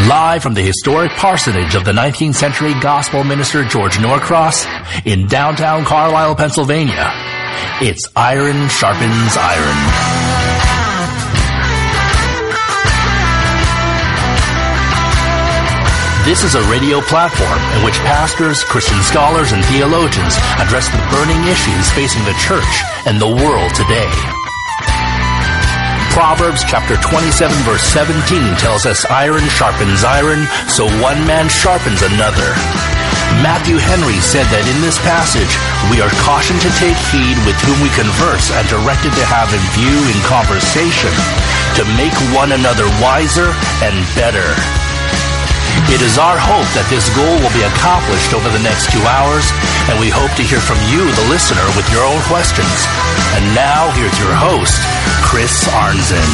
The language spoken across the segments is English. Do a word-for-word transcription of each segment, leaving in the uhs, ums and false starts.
Live from the historic parsonage of the nineteenth century gospel minister George Norcross in downtown Carlisle, Pennsylvania, it's Iron Sharpens Iron. This is a radio platform in which pastors, Christian scholars, and theologians address the burning issues facing the church and the world today. Proverbs chapter twenty-seven verse seventeen tells us iron sharpens iron, so one man sharpens another. Matthew Henry said that in this passage, we are cautioned to take heed with whom we converse and directed to have in view in conversation to make one another wiser and better. It is our hope that this goal will be accomplished over the next two hours, and we hope to hear from you, the listener, with your own questions. And now, here's your host, Chris Arnzen.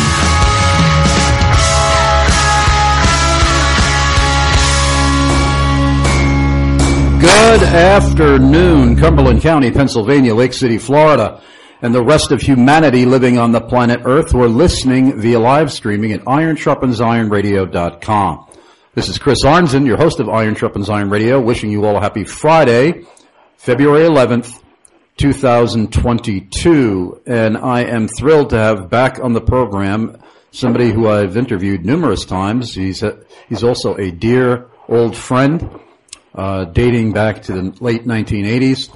Good afternoon, Cumberland County, Pennsylvania, Lake City, Florida, and the rest of humanity living on the planet Earth. We're listening via live streaming at iron sharpens iron radio dot com. This is Chris Arnzen, your host of Iron Sharpens Iron Radio, wishing you all a happy Friday, February eleventh, two thousand twenty-two. And I am thrilled to have back on the program somebody who I've interviewed numerous times. He's a, he's also a dear old friend, uh, dating back to the late nineteen eighties.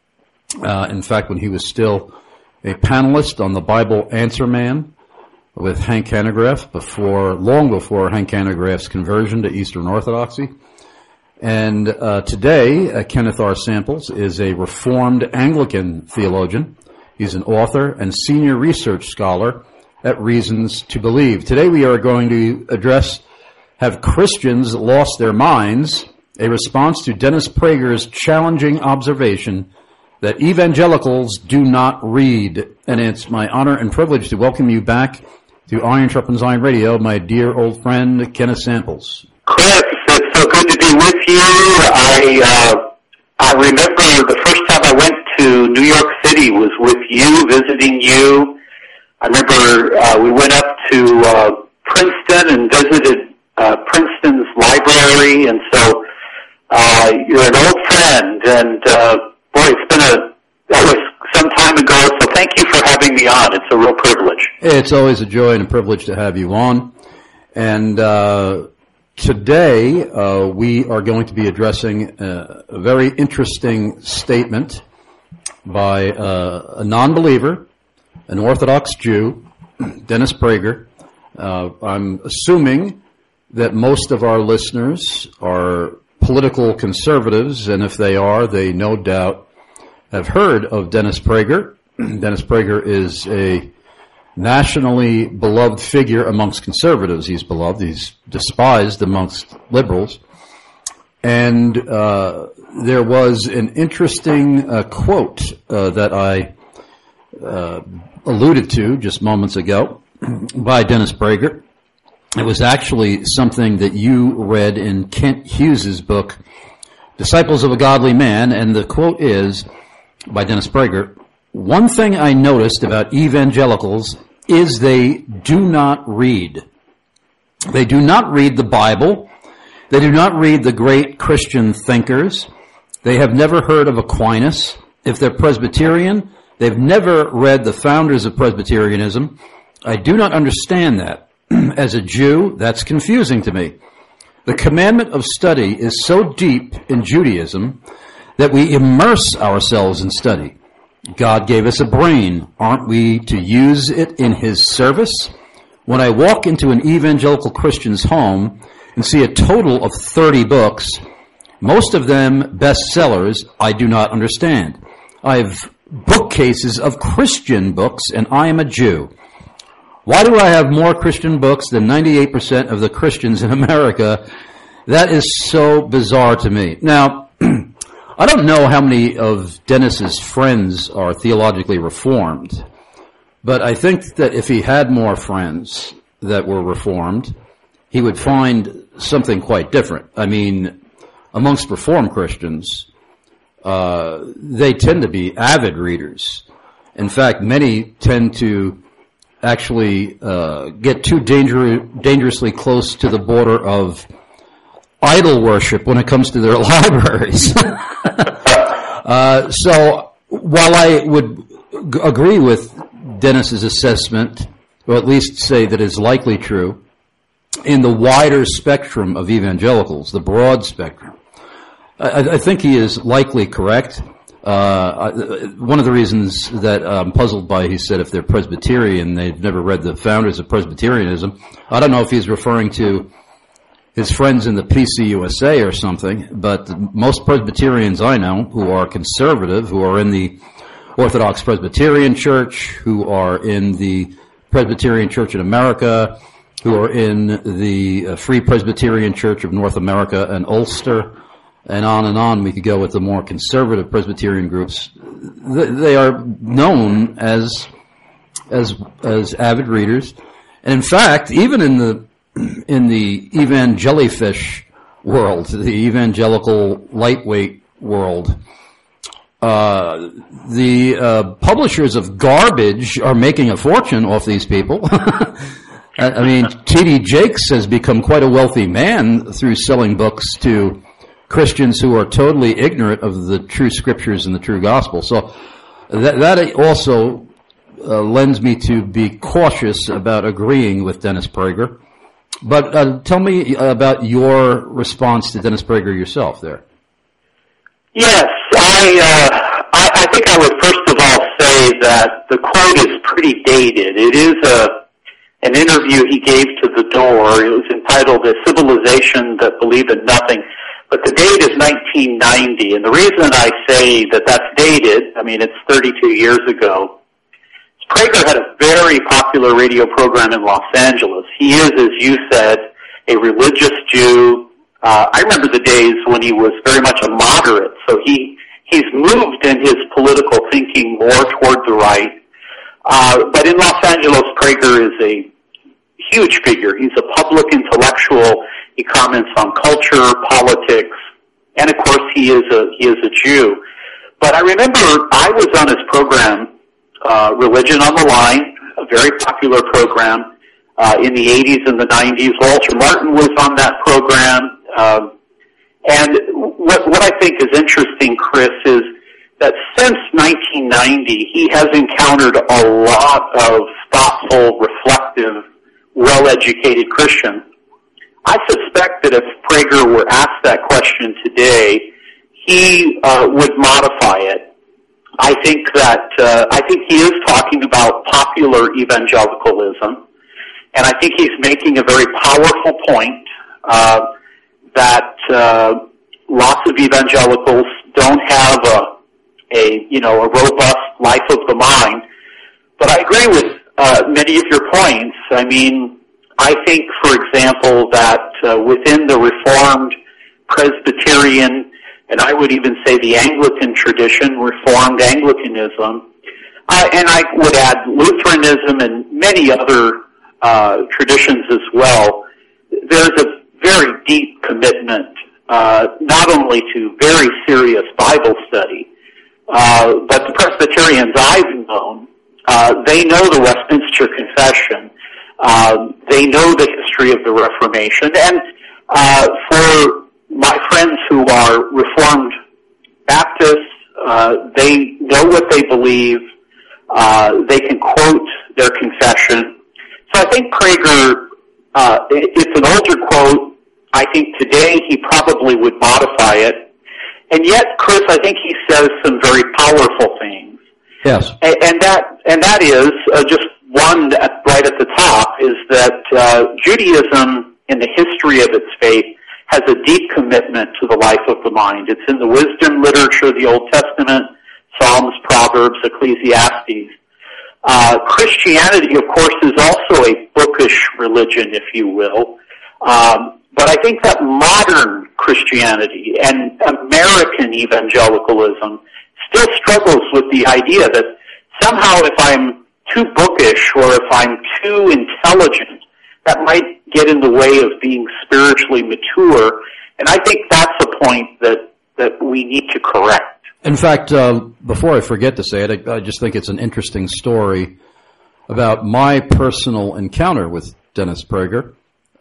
Uh, in fact, when he was still a panelist on the Bible Answer Man with Hank Hanegraaff, before, long before Hank Hanegraaff's conversion to Eastern Orthodoxy. And uh, today, uh, Kenneth R. Samples is a Reformed Anglican theologian. He's an author and senior research scholar at Reasons to Believe. Today we are going to address, Have Christians Lost Their Minds? A response to Dennis Prager's challenging observation that evangelicals do not read. And it's my honor and privilege to welcome you back to Iron Sharpens Iron Radio, my dear old friend, Kenneth Samples. Chris, it's so good to be with you. I uh, I remember the first time I went to New York City was with you, visiting you. I remember uh, we went up to uh, Princeton and visited uh, Princeton's library, and so uh, you're an old friend, and uh, boy, it's been a, that was some time ago, so thank you for having me on. It's a real privilege. It's always a joy and a privilege to have you on. And uh, today uh, we are going to be addressing a, a very interesting statement by uh, a non-believer, an Orthodox Jew, Dennis Prager. Uh, I'm assuming that most of our listeners are political conservatives, and if they are, they no doubt have heard of Dennis Prager. Dennis Prager is a nationally beloved figure amongst conservatives. He's beloved. He's despised amongst liberals. And uh, there was an interesting uh, quote uh, that I uh, alluded to just moments ago by Dennis Prager. It was actually something that you read in Kent Hughes's book, Disciples of a Godly Man, and the quote is, by Dennis Prager, one thing I noticed about evangelicals is they do not read. They do not read the Bible. They do not read the great Christian thinkers. They have never heard of Aquinas. If they're Presbyterian, they've never read the founders of Presbyterianism. I do not understand that. As a Jew, that's confusing to me. The commandment of study is so deep in Judaism that we immerse ourselves in study. God gave us a brain. Aren't we to use it in His service? When I walk into an evangelical Christian's home and see a total of thirty books, most of them bestsellers, I do not understand. I have bookcases of Christian books, and I am a Jew. Why do I have more Christian books than ninety-eight percent of the Christians in America? That is so bizarre to me. Now, I don't know how many of Dennis's friends are theologically reformed, but I think that if he had more friends that were reformed, he would find something quite different. I mean, amongst Reformed Christians, uh, they tend to be avid readers. In fact, many tend to actually uh, get too danger- dangerously close to the border of idol worship when it comes to their libraries. uh, so while I would g- agree with Dennis's assessment, or at least say that it's likely true, in the wider spectrum of evangelicals, the broad spectrum, I, I think he is likely correct. Uh, one of the reasons that I'm puzzled by, he said, if they're Presbyterian, they've never read the founders of Presbyterianism. I don't know if he's referring to his friends in the P C U S A or something, but most Presbyterians I know who are conservative, who are in the Orthodox Presbyterian Church, who are in the Presbyterian Church in America, who are in the Free Presbyterian Church of North America and Ulster, and on and on we could go with the more conservative Presbyterian groups. They are known as as as avid readers, and in fact, even in the in the evangelifish world, the evangelical lightweight world, uh, the uh, publishers of garbage are making a fortune off these people. I mean, T D Jakes has become quite a wealthy man through selling books to Christians who are totally ignorant of the true scriptures and the true gospel. So that, that also uh, lends me to be cautious about agreeing with Dennis Prager. But uh, tell me about your response to Dennis Prager yourself there. Yes, I, uh, I, I think I would first of all say that the quote is pretty dated. It is a an interview he gave to The Door. It was entitled "A Civilization That Believed in Nothing." But the date is nineteen ninety, and the reason I say that that's dated, I mean, it's thirty-two years ago. Prager had a very popular radio program in Los Angeles. He is, as you said, a religious Jew. Uh, I remember the days when he was very much a moderate, so he he's moved in his political thinking more toward the right. Uh, but in Los Angeles, Prager is a huge figure. He's a public intellectual. He comments on culture, politics, and of course he is a he is a Jew. But I remember I was on his program, uh, Religion on the Line, a very popular program uh, in the eighties and the nineties. Walter Martin was on that program, um, and what what I think is interesting, Chris, is that since nineteen ninety he has encountered a lot of thoughtful, reflective, well-educated Christians. I suspect that if Prager were asked that question today, he uh, would modify it. I think that uh, I think he is talking about popular evangelicalism, and I think he's making a very powerful point uh, that uh, lots of evangelicals don't have a, a you know a robust life of the mind. But I agree with uh, many of your points. I mean, I think, for example, that uh, within the Reformed Presbyterian, and I would even say the Anglican tradition, Reformed Anglicanism, uh, and I would add Lutheranism and many other uh, traditions as well, there's a very deep commitment uh, not only to very serious Bible study, uh, but the Presbyterians I've known, uh, they know the Westminster Confession. Um, they know the history of the Reformation, and uh, for my friends who are Reformed Baptists, uh, they know what they believe. Uh, they can quote their confession. So I think Prager, uh, it, it's an older quote. I think today he probably would modify it, and yet, Chris, I think he says some very powerful things. Yes, and, and that and that is uh, just. One at, right at the top is that uh, Judaism, in the history of its faith, has a deep commitment to the life of the mind. It's in the wisdom literature of the Old Testament, Psalms, Proverbs, Ecclesiastes. Uh, Christianity, of course, is also a bookish religion, if you will. Um, but I think that modern Christianity and American evangelicalism still struggles with the idea that somehow if I'm too bookish or if I'm too intelligent, that might get in the way of being spiritually mature. And I think that's a point that, that we need to correct. In fact, uh, before I forget to say it, I, I just think it's an interesting story about my personal encounter with Dennis Prager.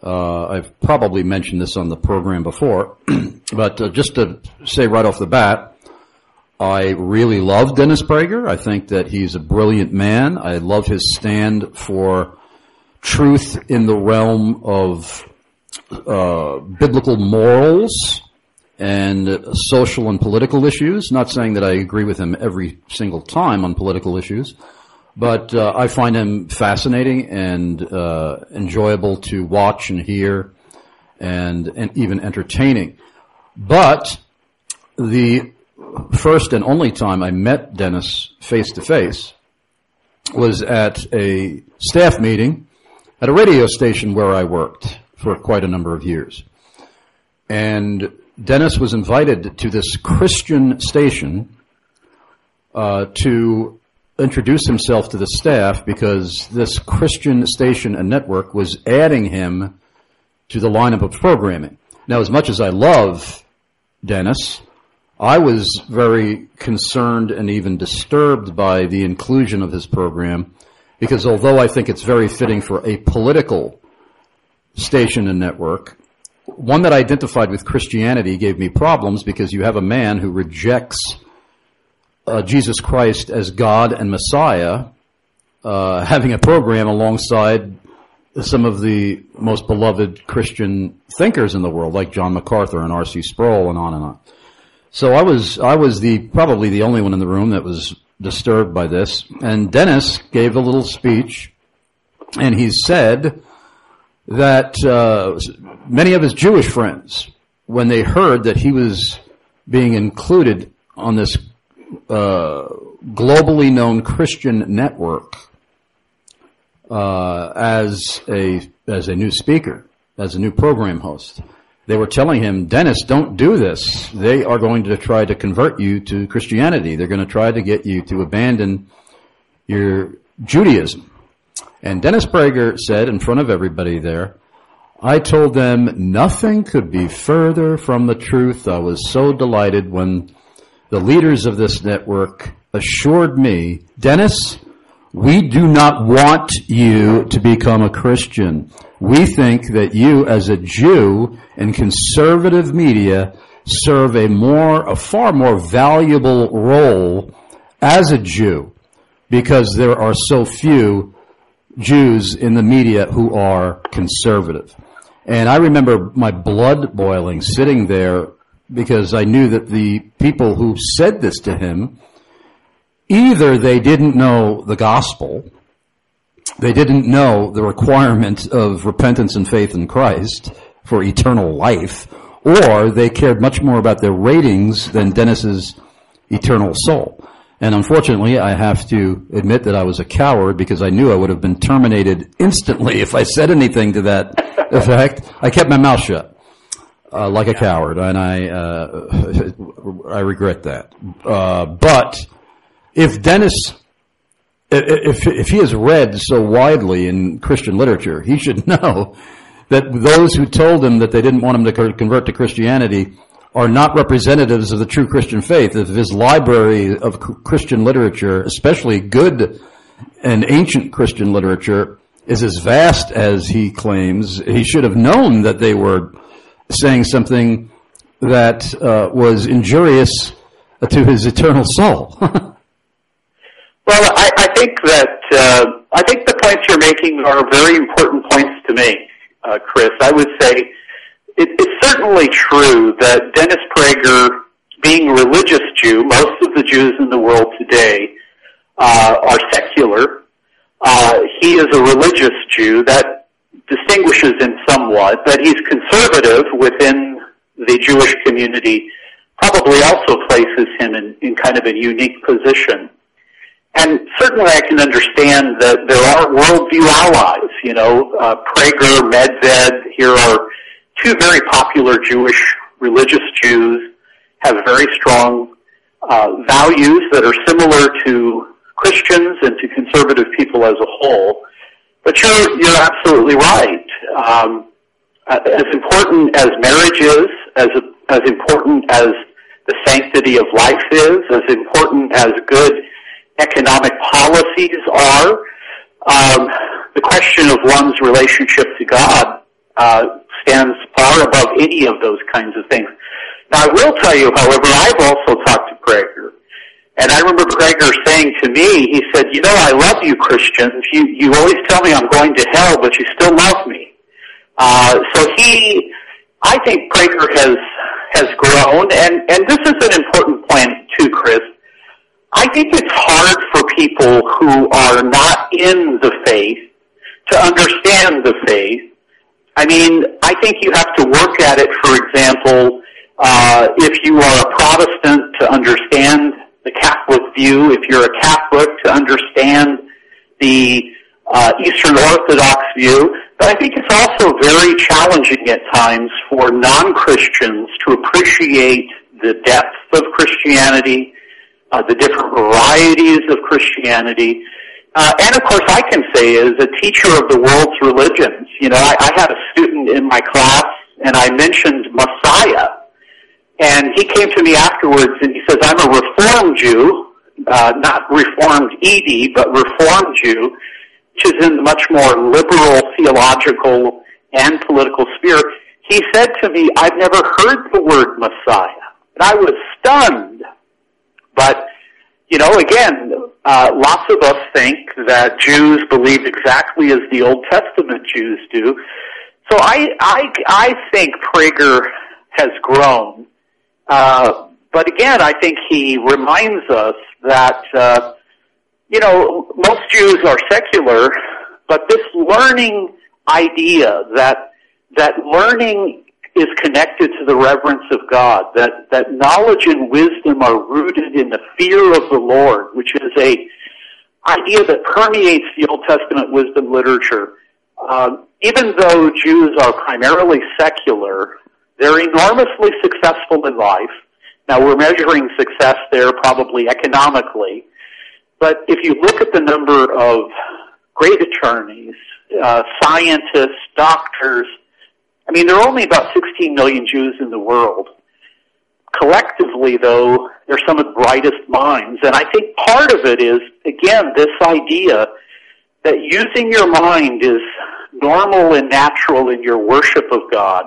Uh, I've probably mentioned this on the program before, but uh, just to say right off the bat, I really love Dennis Prager. I think that he's a brilliant man. I love his stand for truth in the realm of uh, biblical morals and social and political issues. Not saying that I agree with him every single time on political issues, but uh, I find him fascinating and uh, enjoyable to watch and hear, and, and even entertaining. But the first and only time I met Dennis face to face was at a staff meeting at a radio station where I worked for quite a number of years. And Dennis was invited to this Christian station uh, to introduce himself to the staff because this Christian station and network was adding him to the lineup of programming. Now, as much as I love Dennis, I was very concerned and even disturbed by the inclusion of his program because although I think it's very fitting for a political station and network, one that identified with Christianity gave me problems because you have a man who rejects uh, Jesus Christ as God and Messiah uh, having a program alongside some of the most beloved Christian thinkers in the world, like John MacArthur and R C Sproul and on and on. So I was I was the probably the only one in the room that was disturbed by this. And Dennis gave a little speech, and he said that uh, many of his Jewish friends, when they heard that he was being included on this uh, globally known Christian network uh, as a as a new speaker, as a new program host, they were telling him, Dennis, don't do this. They are going to try to convert you to Christianity. They're going to try to get you to abandon your Judaism. And Dennis Prager said in front of everybody there, I told them nothing could be further from the truth. I was so delighted when the leaders of this network assured me, Dennis, we do not want you to become a Christian. We think that you as a Jew in conservative media serve a more, a far more valuable role as a Jew because there are so few Jews in the media who are conservative. And I remember my blood boiling sitting there because I knew that the people who said this to him, either they didn't know the gospel, they didn't know the requirement of repentance and faith in Christ for eternal life, or they cared much more about their ratings than Dennis's eternal soul. And unfortunately, I have to admit that I was a coward because I knew I would have been terminated instantly if I said anything to that effect. I kept my mouth shut, uh, like a coward, and I, uh, I regret that. Uh, but if Dennis, if, if he is read so widely in Christian literature, he should know that those who told him that they didn't want him to convert to Christianity are not representatives of the true Christian faith. If his library of Christian literature, especially good and ancient Christian literature, is as vast as he claims, he should have known that they were saying something that uh, was injurious to his eternal soul. Well, I, I think that uh, I think the points you're making are very important points to me, uh, Chris. I would say it, it's certainly true that Dennis Prager, being a religious Jew, most of the Jews in the world today uh, are secular. Uh, he is a religious Jew. That distinguishes him somewhat. That he's conservative within the Jewish community probably also places him in, in kind of a unique position. And certainly I can understand that there are worldview allies, you know, uh, Prager, Medved, here are two very popular Jewish religious Jews, have very strong uh, values that are similar to Christians and to conservative people as a whole. But you're, you're absolutely right. Um, as important as marriage is, as, as important as the sanctity of life is, as important as good economic policies are, um, the question of one's relationship to God uh, stands far above any of those kinds of things. Now, I will tell you, however, I've also talked to Prager. And I remember Prager saying to me, he said, you know, I love you Christians. You, you always tell me I'm going to hell, but you still love me. Uh, so he, I think Prager has, has grown, and, and this is an important point too, Chris. I think it's hard for people who are not in the faith to understand the faith. I mean, I think you have to work at it, for example, uh, if you are a Protestant, to understand the Catholic view, if you're a Catholic, to understand the uh, Eastern Orthodox view. But I think it's also very challenging at times for non-Christians to appreciate the depth of Christianity, uh, the different varieties of Christianity. Uh, and of course, I can say, as a teacher of the world's religions, you know, I, I had a student in my class, and I mentioned Messiah. And he came to me afterwards, and he says, I'm a Reformed Jew, uh, not Reformed Edie, but Reformed Jew, which is in the much more liberal theological and political spirit. He said to me, I've never heard the word Messiah. And I was stunned. But, you know, again, uh, lots of us think that Jews believe exactly as the Old Testament Jews do. So I, I, I think Prager has grown. Uh, but again, I think he reminds us that, uh, you know, most Jews are secular, but this learning idea that, that learning is connected to the reverence of God, that, that knowledge and wisdom are rooted in the fear of the Lord, which is a idea that permeates the Old Testament wisdom literature. Uh, even though Jews are primarily secular, they're enormously successful in life. Now, we're measuring success there probably economically, but if you look at the number of great attorneys, uh, scientists, doctors, I mean, there are only about sixteen million Jews in the world. Collectively, though, they're some of the brightest minds, and I think part of it is, again, this idea that using your mind is normal and natural in your worship of God.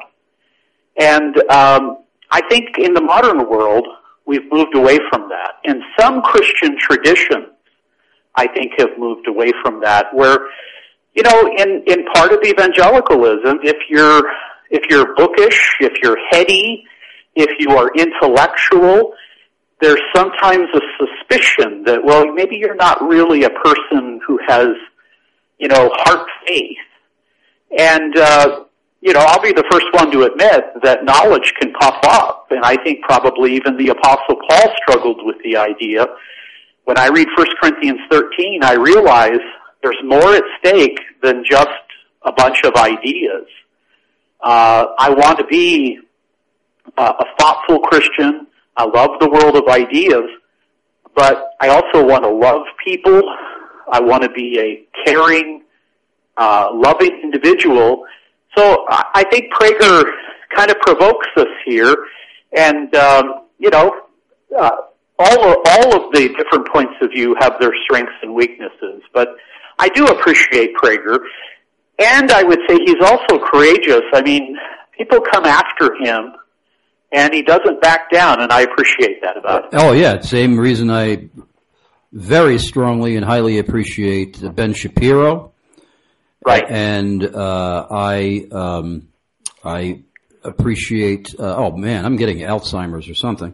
And um, I think in the modern world, we've moved away from that. And some Christian traditions, I think, have moved away from that, where, you know, in, in part of evangelicalism, if you're, if you're bookish, if you're heady, if you are intellectual, there's sometimes a suspicion that, well, maybe you're not really a person who has, you know, heart faith. And, uh, you know, I'll be the first one to admit that knowledge can puff up, and I think probably even the Apostle Paul struggled with the idea. When I read First Corinthians thirteen, I realize there's more at stake than just a bunch of ideas. Uh, I want to be uh, a thoughtful Christian. I love the world of ideas, but I also want to love people. I want to be a caring, uh, loving individual. So I think Prager kind of provokes us here, and um, you know, uh, all of, all of the different points of view have their strengths and weaknesses. But I do appreciate Prager, and I would say he's also courageous. I mean, people come after him, and he doesn't back down, and I appreciate that about him. Oh yeah, same reason I very strongly and highly appreciate Ben Shapiro. Right. And uh, I um, I appreciate, uh, oh man, I'm getting Alzheimer's or something.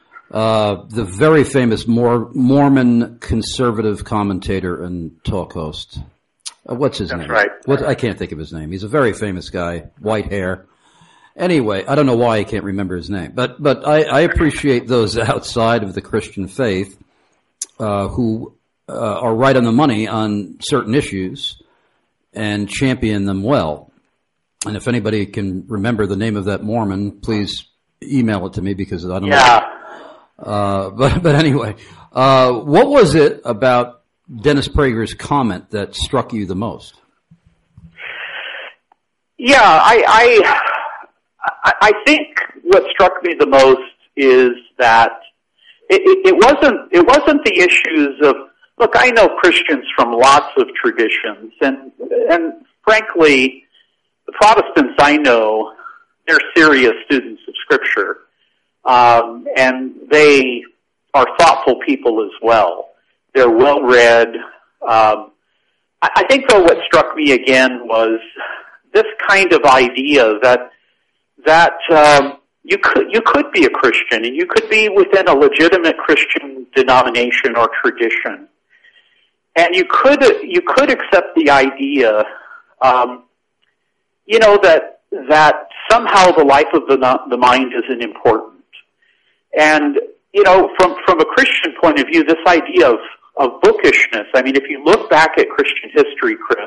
Uh, the very famous Mor- Mormon conservative commentator and talk host. Uh, what's his That's name? right. What, I can't think of his name. He's a very famous guy, white hair. Anyway, I don't know why I can't remember his name. But, but I, I appreciate those outside of the Christian faith uh, who uh, are right on the money on certain issues and champion them well. And if anybody can remember the name of that Mormon, please email it to me because I don't yeah. know. Uh, but, but anyway, uh, what was it about Dennis Prager's comment that struck you the most? Yeah, I, I, I think what struck me the most is that it, it, it wasn't, it wasn't the issues of, look, I know Christians from lots of traditions, and and frankly, the Protestants I know, they're serious students of Scripture, um, and they are thoughtful people as well. They're well-read. Um, I, I think, though, what struck me again was this kind of idea that that um, you could you could be a Christian, and you could be within a legitimate Christian denomination or tradition, and you could you could accept the idea, um, you know, that that somehow the life of the the mind isn't important, and you know, from from a Christian point of view, this idea of of bookishness. I mean, if you look back at Christian history, Chris,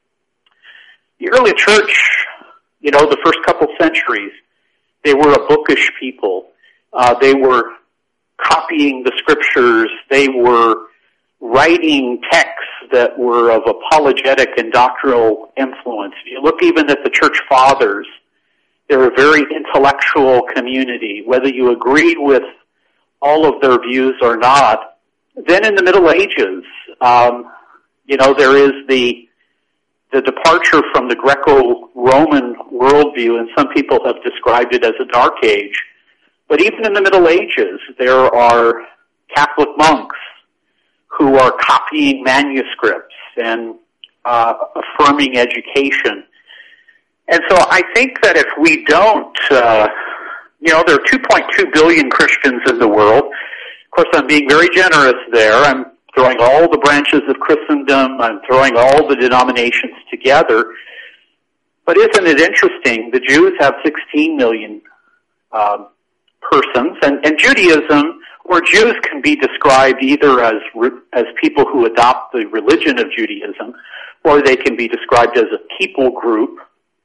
the early church, you know, the first couple centuries, they were a bookish people. Uh, they were copying the Scriptures. They were writing texts that were of apologetic and doctrinal influence. You look even at the church fathers. They're a very intellectual community, whether you agree with all of their views or not. Then in the Middle Ages, um, you know, there is the the departure from the Greco-Roman worldview, and some people have described it as a dark age. But even in the Middle Ages, there are Catholic monks who are copying manuscripts and uh, affirming education. And so I think that if we don't, uh, you know, there are two point two billion Christians in the world. Of course, I'm being very generous there. I'm throwing all the branches of Christendom. I'm throwing all the denominations together. But isn't it interesting? The Jews have sixteen million um, persons, and, and Judaism, or Jews can be described either as as people who adopt the religion of Judaism, or they can be described as a people group.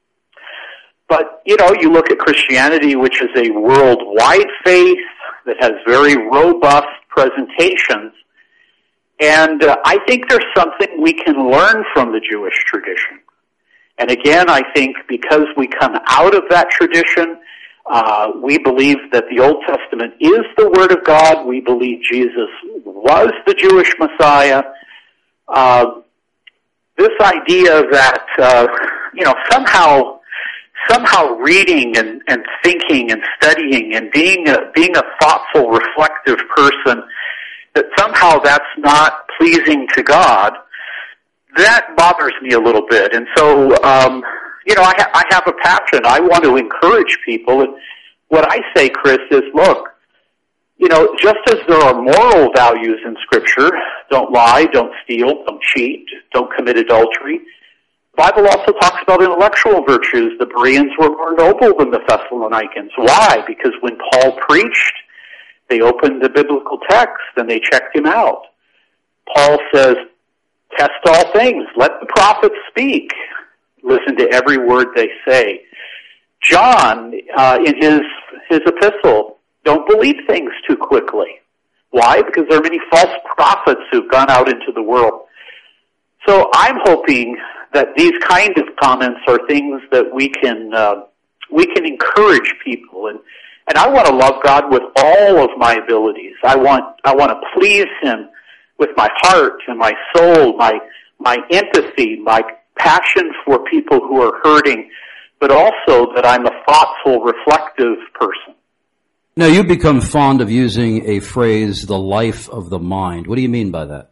But, you know, you look at Christianity, which is a worldwide faith that has very robust presentations. And uh, I think there's something we can learn from the Jewish tradition. And again, I think because we come out of that tradition, uh, we believe that the Old Testament is the Word of God. We believe Jesus was the Jewish Messiah. Uh, this idea that, uh, you know, somehow somehow reading and, and thinking and studying and being a, being a thoughtful, reflective person, that somehow that's not pleasing to God, that bothers me a little bit. And so, um, you know, I, ha- I have a passion. I want to encourage people. And what I say, Chris, is, look, you know, just as there are moral values in Scripture, don't lie, don't steal, don't cheat, don't commit adultery, the Bible also talks about intellectual virtues. The Bereans were more noble than the Thessalonians. Why? Because when Paul preached, they opened the biblical text and they checked him out. Paul says, test all things. Let the prophets speak. Listen to every word they say. John, uh, in his, his epistle, don't believe things too quickly. Why? Because there are many false prophets who've gone out into the world. So I'm hoping that these kind of comments are things that we can uh, we can encourage people, and and I want to love God with all of my abilities. I want I want to please Him with my heart and my soul, my my empathy, my passion for people who are hurting, but also that I'm a thoughtful, reflective person. Now, you become fond of using a phrase, the life of the mind. What do you mean by that?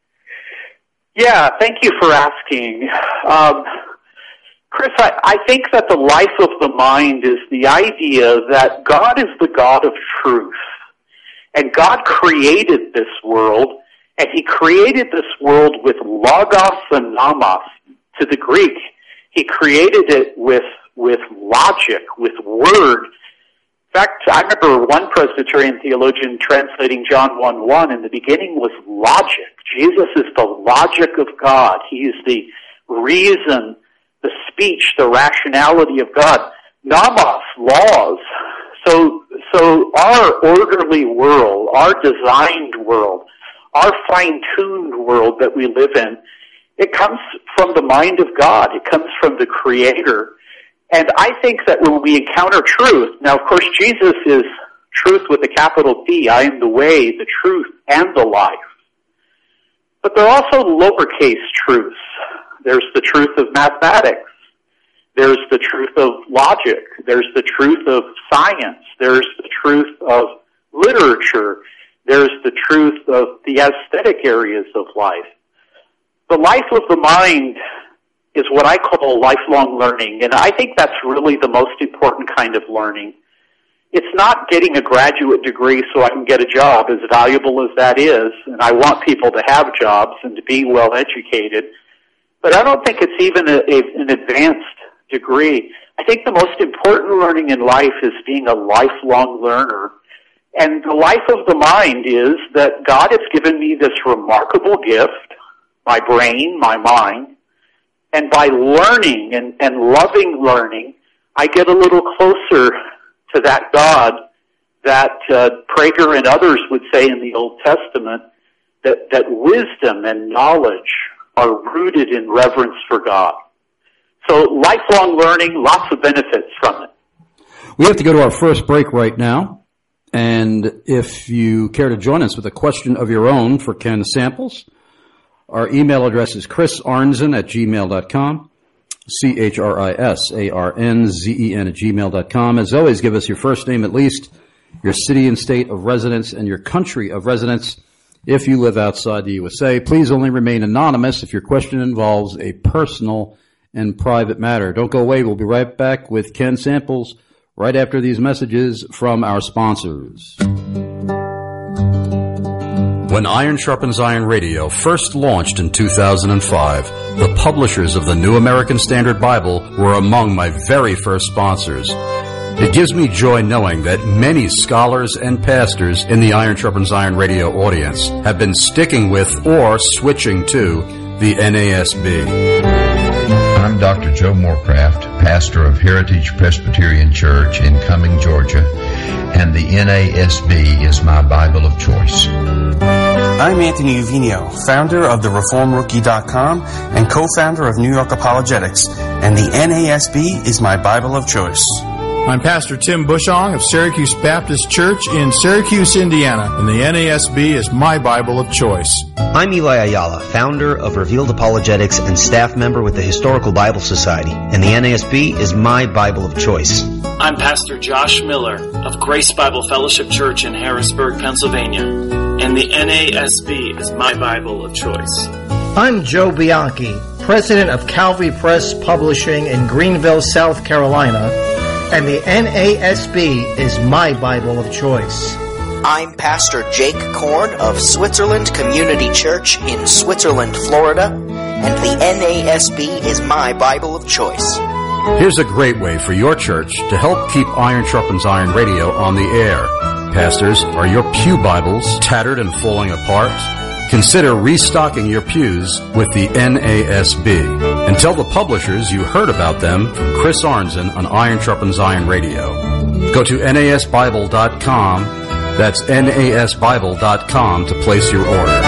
Yeah, thank you for asking. Um, Chris, I, I think that the life of the mind is the idea that God is the God of truth. And God created this world, and He created this world with logos and nomos to the Greek. He created it with, with logic, with word. In fact, I remember one Presbyterian theologian translating John one one, in the beginning was logic. Jesus is the logic of God. He is the reason, the speech, the rationality of God. Nomos, laws. So, so our orderly world, our designed world, our fine-tuned world that we live in, it comes from the mind of God. It comes from the Creator. And I think that when we encounter truth, now of course Jesus is truth with a capital T. I am the way, the truth, and the life. But there are also lowercase truths. There's the truth of mathematics. There's the truth of logic. There's the truth of science. There's the truth of literature. There's the truth of the aesthetic areas of life. The life of the mind is what I call lifelong learning, and I think that's really the most important kind of learning. It's not getting a graduate degree so I can get a job, as valuable as that is, and I want people to have jobs and to be well educated, but I don't think it's even a, a, an advanced degree. I think the most important learning in life is being a lifelong learner. And the life of the mind is that God has given me this remarkable gift, my brain, my mind, and by learning and, and loving learning, I get a little closer to that God that uh, Prager and others would say in the Old Testament, that, that wisdom and knowledge are rooted in reverence for God. So lifelong learning, lots of benefits from it. We have to go to our first break right now. And if you care to join us with a question of your own for Ken Samples, our email address is chris arnzen at gmail dot com, C H R I S A R N Z E N at gmail dot com. As always, give us your first name at least, your city and state of residence, and your country of residence if you live outside the U S A. Please only remain anonymous if your question involves a personal and private matter. Don't go away. We'll be right back with Ken Samples right after these messages from our sponsors. When Iron Sharpens Iron Radio first launched in two thousand five, the publishers of the New American Standard Bible were among my very first sponsors. It gives me joy knowing that many scholars and pastors in the Iron Sharpens Iron Radio audience have been sticking with or switching to the N A S B. I'm Doctor Joe Morecraft, pastor of Heritage Presbyterian Church in Cumming, Georgia, and the N A S B is my Bible of choice. I'm Anthony Uvino, founder of the reform rookie dot com and co-founder of New York Apologetics, and the N A S B is my Bible of choice. I'm Pastor Tim Bushong of Syracuse Baptist Church in Syracuse, Indiana, and the N A S B is my Bible of choice. I'm Eli Ayala, founder of Revealed Apologetics and staff member with the Historical Bible Society, and the N A S B is my Bible of choice. I'm Pastor Josh Miller of Grace Bible Fellowship Church in Harrisburg, Pennsylvania, and the N A S B is my Bible of choice. I'm Joe Bianchi, president of Calvary Press Publishing in Greenville, South Carolina, and the N A S B is my Bible of choice. I'm Pastor Jake Korn of Switzerland Community Church in Switzerland, Florida, and the N A S B is my Bible of choice. Here's a great way for your church to help keep Iron Sharpens Iron Radio on the air. Pastors, are your pew Bibles tattered and falling apart? Consider restocking your pews with the N A S B. And tell the publishers you heard about them from Chris Arnzen on Iron Sharpens Iron Radio. Go to N A S Bible dot com. That's N A S Bible dot com to place your order.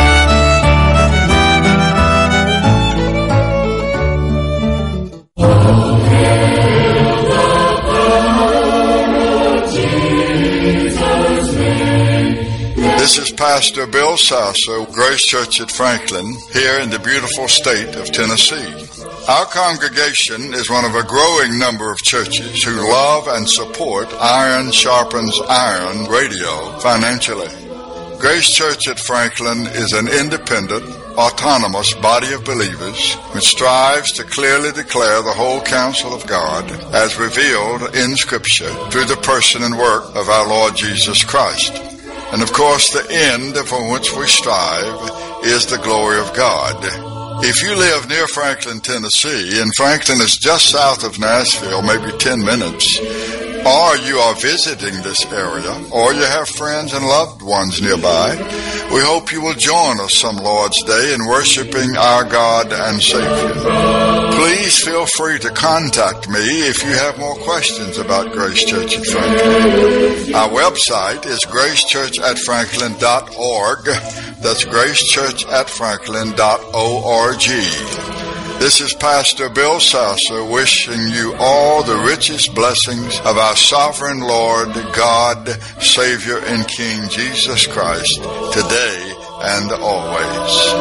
This is Pastor Bill Sasser, Grace Church at Franklin, here in the beautiful state of Tennessee. Our congregation is one of a growing number of churches who love and support Iron Sharpens Iron Radio financially. Grace Church at Franklin is an independent, autonomous body of believers which strives to clearly declare the whole counsel of God as revealed in Scripture through the person and work of our Lord Jesus Christ. And of course, the end for which we strive is the glory of God. If you live near Franklin, Tennessee, and Franklin is just south of Nashville, maybe ten minutes, or you are visiting this area, or you have friends and loved ones nearby, we hope you will join us some Lord's Day in worshiping our God and Savior. Please feel free to contact me if you have more questions about Grace Church at Franklin. Our website is grace church at franklin dot org. That's grace church at franklin dot org. This is Pastor Bill Sasser wishing you all the richest blessings of our sovereign Lord, God, Savior, and King Jesus Christ, today and always.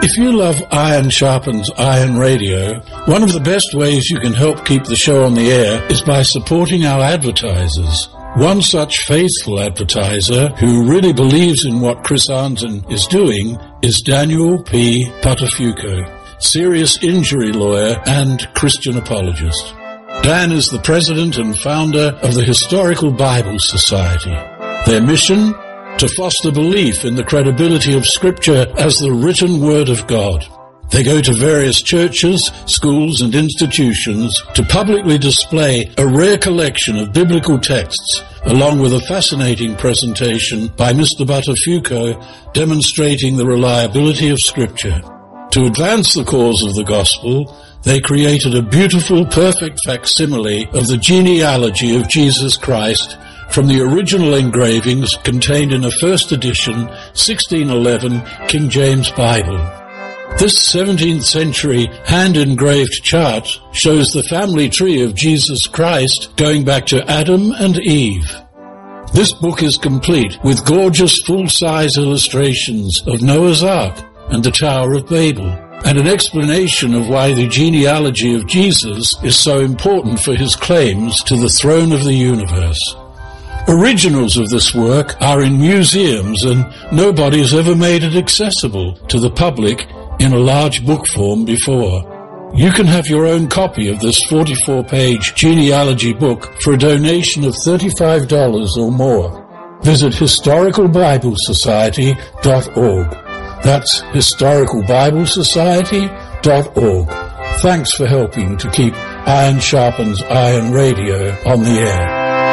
If you love Iron Sharpens Iron Radio, one of the best ways you can help keep the show on the air is by supporting our advertisers. One such faithful advertiser who really believes in what Chris Arnzen is doing is Daniel P. Patafuco, serious injury lawyer and Christian apologist. Dan is the president and founder of the Historical Bible Society. Their mission? To foster belief in the credibility of Scripture as the written Word of God. They go to various churches, schools, and institutions to publicly display a rare collection of biblical texts, along with a fascinating presentation by Mister Buttafuoco demonstrating the reliability of Scripture. To advance the cause of the gospel, they created a beautiful, perfect facsimile of the genealogy of Jesus Christ from the original engravings contained in a first edition sixteen eleven King James Bible. This seventeenth century hand-engraved chart shows the family tree of Jesus Christ going back to Adam and Eve. This book is complete with gorgeous full-size illustrations of Noah's Ark and the Tower of Babel, and an explanation of why the genealogy of Jesus is so important for his claims to the throne of the universe. Originals of this work are in museums, and nobody has ever made it accessible to the public in a large book form before. You can have your own copy of this forty-four page genealogy book for a donation of thirty-five dollars or more. Visit historical bible society dot org. That's historical bible society dot org. Thanks for helping to keep Iron Sharpens Iron Radio on the air.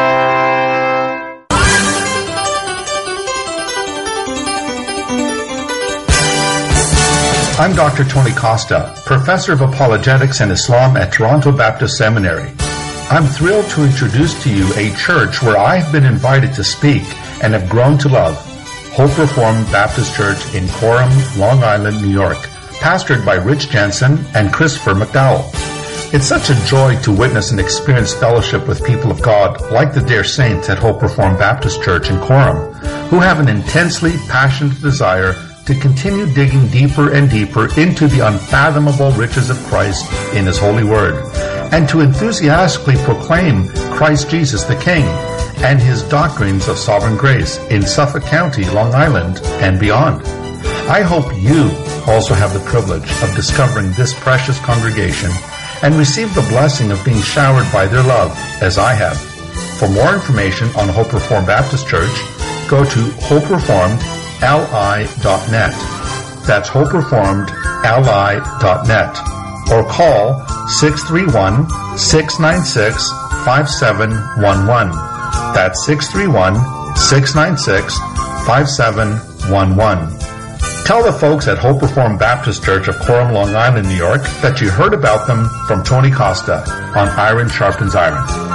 I'm Doctor Tony Costa, Professor of Apologetics and Islam at Toronto Baptist Seminary. I'm thrilled to introduce to you a church where I have been invited to speak and have grown to love, Hope Reformed Baptist Church in Coram, Long Island, New York, pastored by Rich Jensen and Christopher McDowell. It's such a joy to witness and experience fellowship with people of God like the dear saints at Hope Reformed Baptist Church in Coram, who have an intensely passionate desire to continue digging deeper and deeper into the unfathomable riches of Christ in His holy word, and to enthusiastically proclaim Christ Jesus the King and His doctrines of sovereign grace in Suffolk County, Long Island, and beyond. I hope you also have the privilege of discovering this precious congregation and receive the blessing of being showered by their love as I have. For more information on Hope Reformed Baptist Church, go to hope reformed L I dot net. That's hope reformed L I dot net. Or call six three one, six nine six, five seven one one. That's six three one, six nine six, five seven one one. Tell the folks at Hope Reformed Baptist Church of Coram, Long Island, New York that you heard about them from Tony Costa on Iron Sharpens Iron.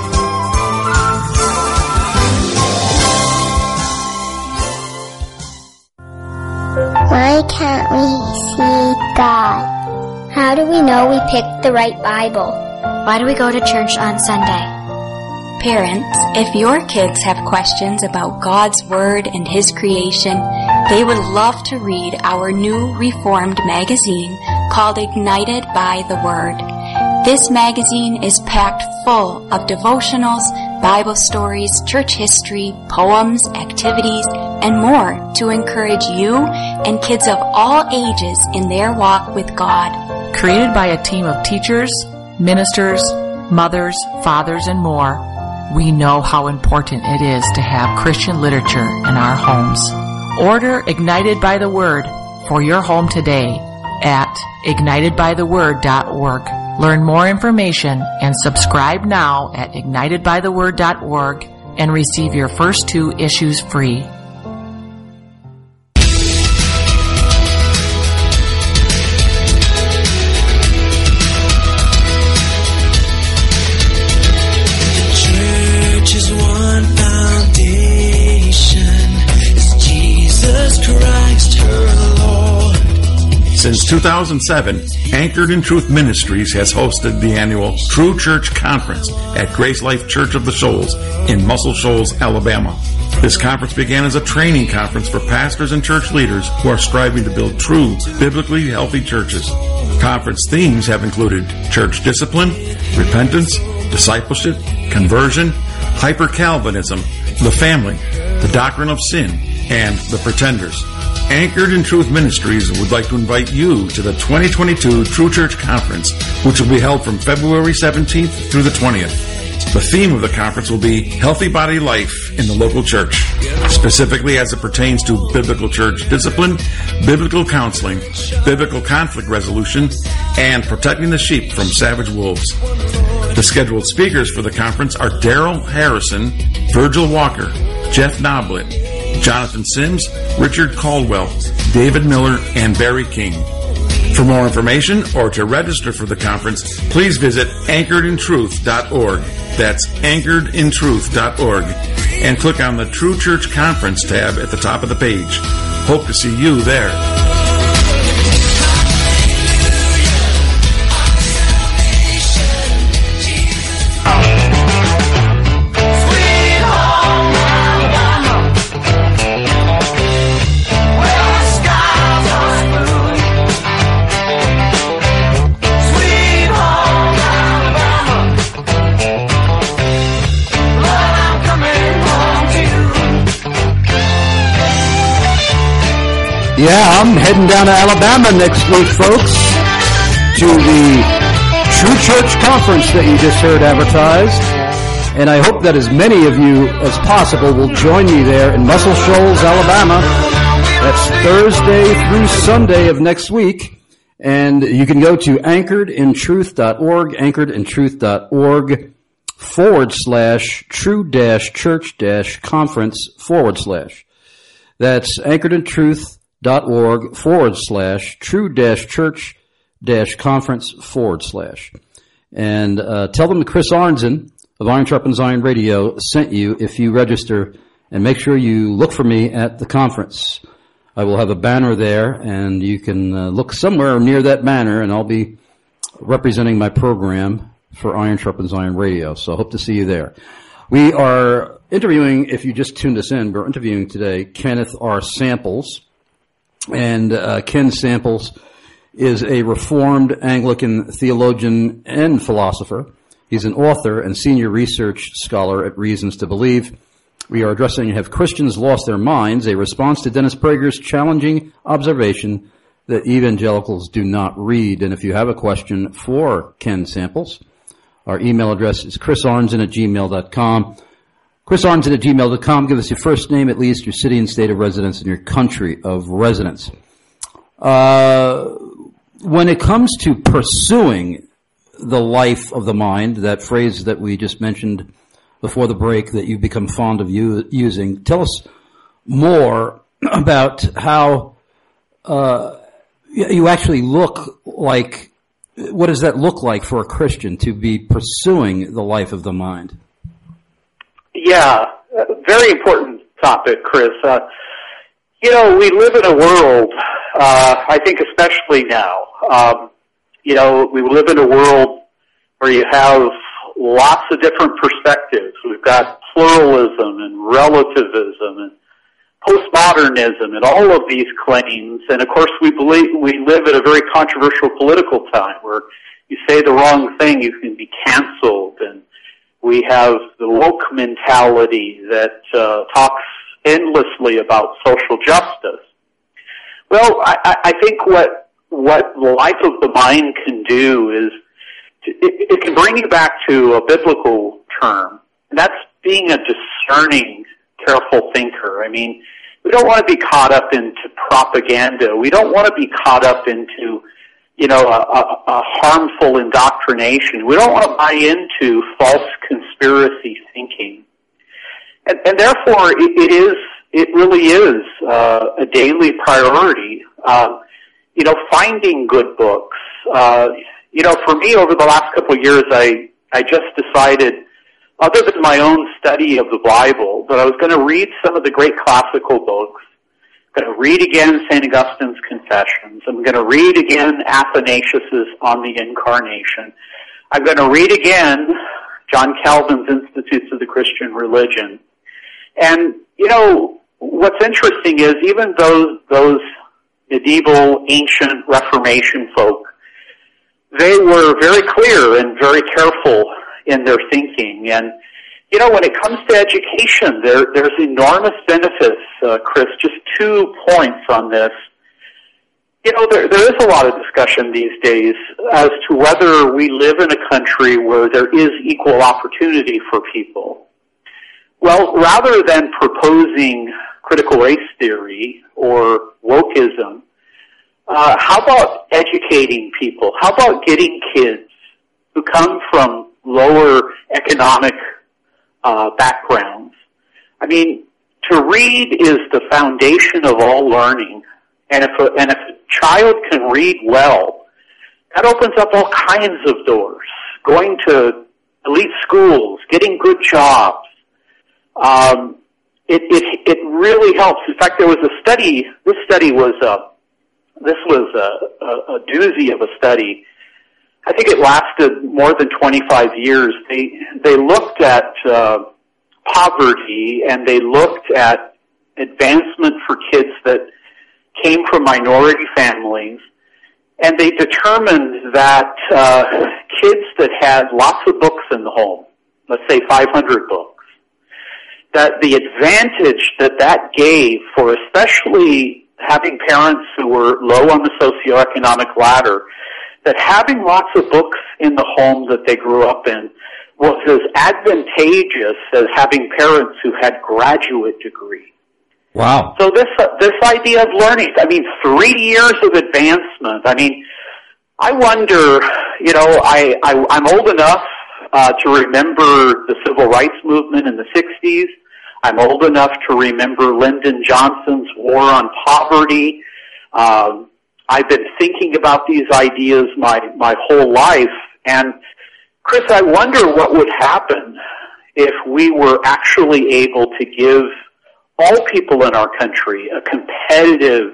Why can't we see God? How do we know we picked the right Bible? Why do we go to church on Sunday? Parents, if your kids have questions about God's Word and His creation, they would love to read our new Reformed magazine called Ignited by the Word. This magazine is packed full of devotionals, Bible stories, church history, poems, activities, and more to encourage you and kids of all ages in their walk with God. Created by a team of teachers, ministers, mothers, fathers, and more, we know how important it is to have Christian literature in our homes. Order Ignited by the Word for your home today at ignited by the word dot org. Learn more information and subscribe now at ignited by the word dot org and receive your first two issues free. Since two thousand seven, Anchored in Truth Ministries has hosted the annual True Church Conference at Grace Life Church of the Shoals in Muscle Shoals, Alabama. This conference began as a training conference for pastors and church leaders who are striving to build true, biblically healthy churches. Conference themes have included church discipline, repentance, discipleship, conversion, hyper-Calvinism, the family, the doctrine of sin, and the pretenders. Anchored in Truth Ministries would like to invite you to the twenty twenty-two True Church Conference, which will be held from February seventeenth through the twentieth. The theme of the conference will be Healthy Body Life in the Local Church, specifically as it pertains to biblical church discipline, biblical counseling, biblical conflict resolution, and protecting the sheep from savage wolves. The scheduled speakers for the conference are Daryl Harrison, Virgil Walker, Jeff Noblet, Jonathan Sims, Richard Caldwell, David Miller, and Barry King. For more information or to register for the conference, please visit anchored in truth dot org. That's anchored in truth dot org. And click on the True Church Conference tab at the top of the page. Hope to see you there. Yeah, I'm heading down to Alabama next week, folks, to the True Church Conference that you just heard advertised. And I hope that as many of you as possible will join me there in Muscle Shoals, Alabama. That's Thursday through Sunday of next week. And you can go to anchored in truth dot org, anchored in truth dot org forward slash true dash church dash conference forward slash. That's anchored in truth dot org forward slash true dash church dash conference forward slash. And uh, tell them that Chris Arnzen of Iron Sharpens Iron Radio sent you if you register, and make sure you look for me at the conference. I will have a banner there, and you can uh, look somewhere near that banner, and I'll be representing my program for Iron Sharpens Iron Radio. So I hope to see you there. We are interviewing, if you just tuned us in, we're interviewing today Kenneth R. Samples. And uh, Ken Samples is a Reformed Anglican theologian and philosopher. He's an author and senior research scholar at Reasons to Believe. We are addressing Have Christians Lost Their Minds?, a response to Dennis Prager's challenging observation that evangelicals do not read. And if you have a question for Ken Samples, our email address is chrisarnzen at gmail dot com. chrisarnzen at gmail dot com. Give us your first name, at least, your city and state of residence, and your country of residence. Uh, when it comes to pursuing the life of the mind, that phrase that we just mentioned before the break that you've become fond of u- using, tell us more about how uh, you actually look like. What does that look like for a Christian to be pursuing the life of the mind? Yeah, very important topic, Chris. Uh, you know, we live in a world, uh, I think especially now, um, you know, we live in a world where you have lots of different perspectives. We've got pluralism and relativism and postmodernism and all of these claims. And of course, we believe we live at a very controversial political time where you say the wrong thing, you can be canceled, and we have the woke mentality that uh, talks endlessly about social justice. Well, I, I think what what the life of the mind can do is to, it, it can bring you back to a biblical term, and that's being a discerning, careful thinker. I mean, we don't want to be caught up into propaganda. We don't want to be caught up into you know, a, a, a harmful indoctrination. We don't want to buy into false conspiracy thinking. And, and therefore, it, it is, it really is uh, a daily priority. Uh, you know, finding good books. Uh, you know, for me, over the last couple of years, I, I just decided, other than my own study of the Bible, that I was going to read some of the great classical books. I'm going to read again Saint Augustine's Confessions. I'm going to read again Athanasius's On the Incarnation. I'm going to read again John Calvin's Institutes of the Christian Religion. And, you know, what's interesting is even those, those medieval, ancient Reformation folk, they were very clear and very careful in their thinking. And, you know, when it comes to education, there, there's enormous benefits, uh, Chris. Just two points on this. You know, there, there is a lot of discussion these days as to whether we live in a country where there is equal opportunity for people. Well, rather than proposing critical race theory or wokeism, uh, how about educating people? How about getting kids who come from lower economic uh, backgrounds? I mean, to read is the foundation of all learning. And if a, and if a child can read well, that opens up all kinds of doors. Going to elite schools, getting good jobs. Um, it, it, it really helps. In fact, there was a study, this study was a, this was a, a, a doozy of a study. I think it lasted more than twenty-five years. They, they looked at, uh, poverty and they looked at advancement for kids that came from minority families, and they determined that, uh, kids that had lots of books in the home, let's say five hundred books, that the advantage that that gave for especially having parents who were low on the socioeconomic ladder, that having lots of books in the home that they grew up in was as advantageous as having parents who had graduate degrees. Wow. So this uh, this idea of learning, I mean, three years of advancement. I mean, I wonder, you know, I, I I'm old enough uh, to remember the civil rights movement in the sixties. I'm old enough to remember Lyndon Johnson's war on poverty. Um, I've been thinking about these ideas my my whole life, and Chris, I wonder what would happen if we were actually able to give all people in our country a competitive,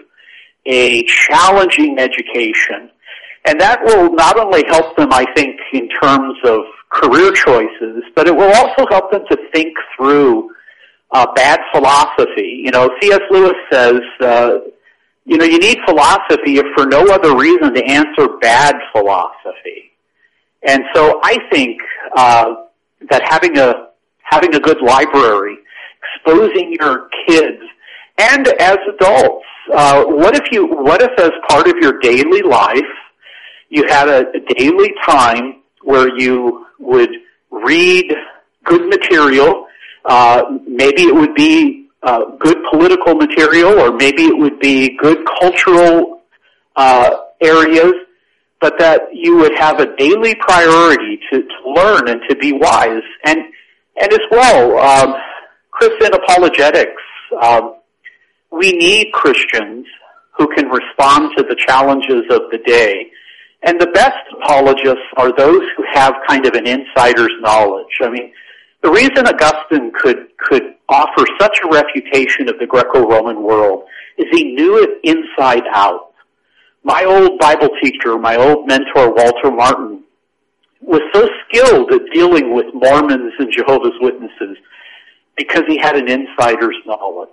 a challenging education. And that will not only help them, I think, in terms of career choices, but it will also help them to think through uh, bad philosophy. You know, C S Lewis says, uh, you know, you need philosophy if for no other reason to answer bad philosophy. And so I think uh, that having a having a good library, exposing your kids, and as adults, uh, what if you, what if as part of your daily life, you had a, a daily time where you would read good material, uh, maybe it would be uh, good political material, or maybe it would be good cultural uh, areas, but that you would have a daily priority to, to learn and to be wise. And, and as well, um, Chris, in apologetics, um, we need Christians who can respond to the challenges of the day. And the best apologists are those who have kind of an insider's knowledge. I mean, the reason Augustine could, could offer such a refutation of the Greco-Roman world is he knew it inside out. My old Bible teacher, my old mentor, Walter Martin, was so skilled at dealing with Mormons and Jehovah's Witnesses because he had an insider's knowledge.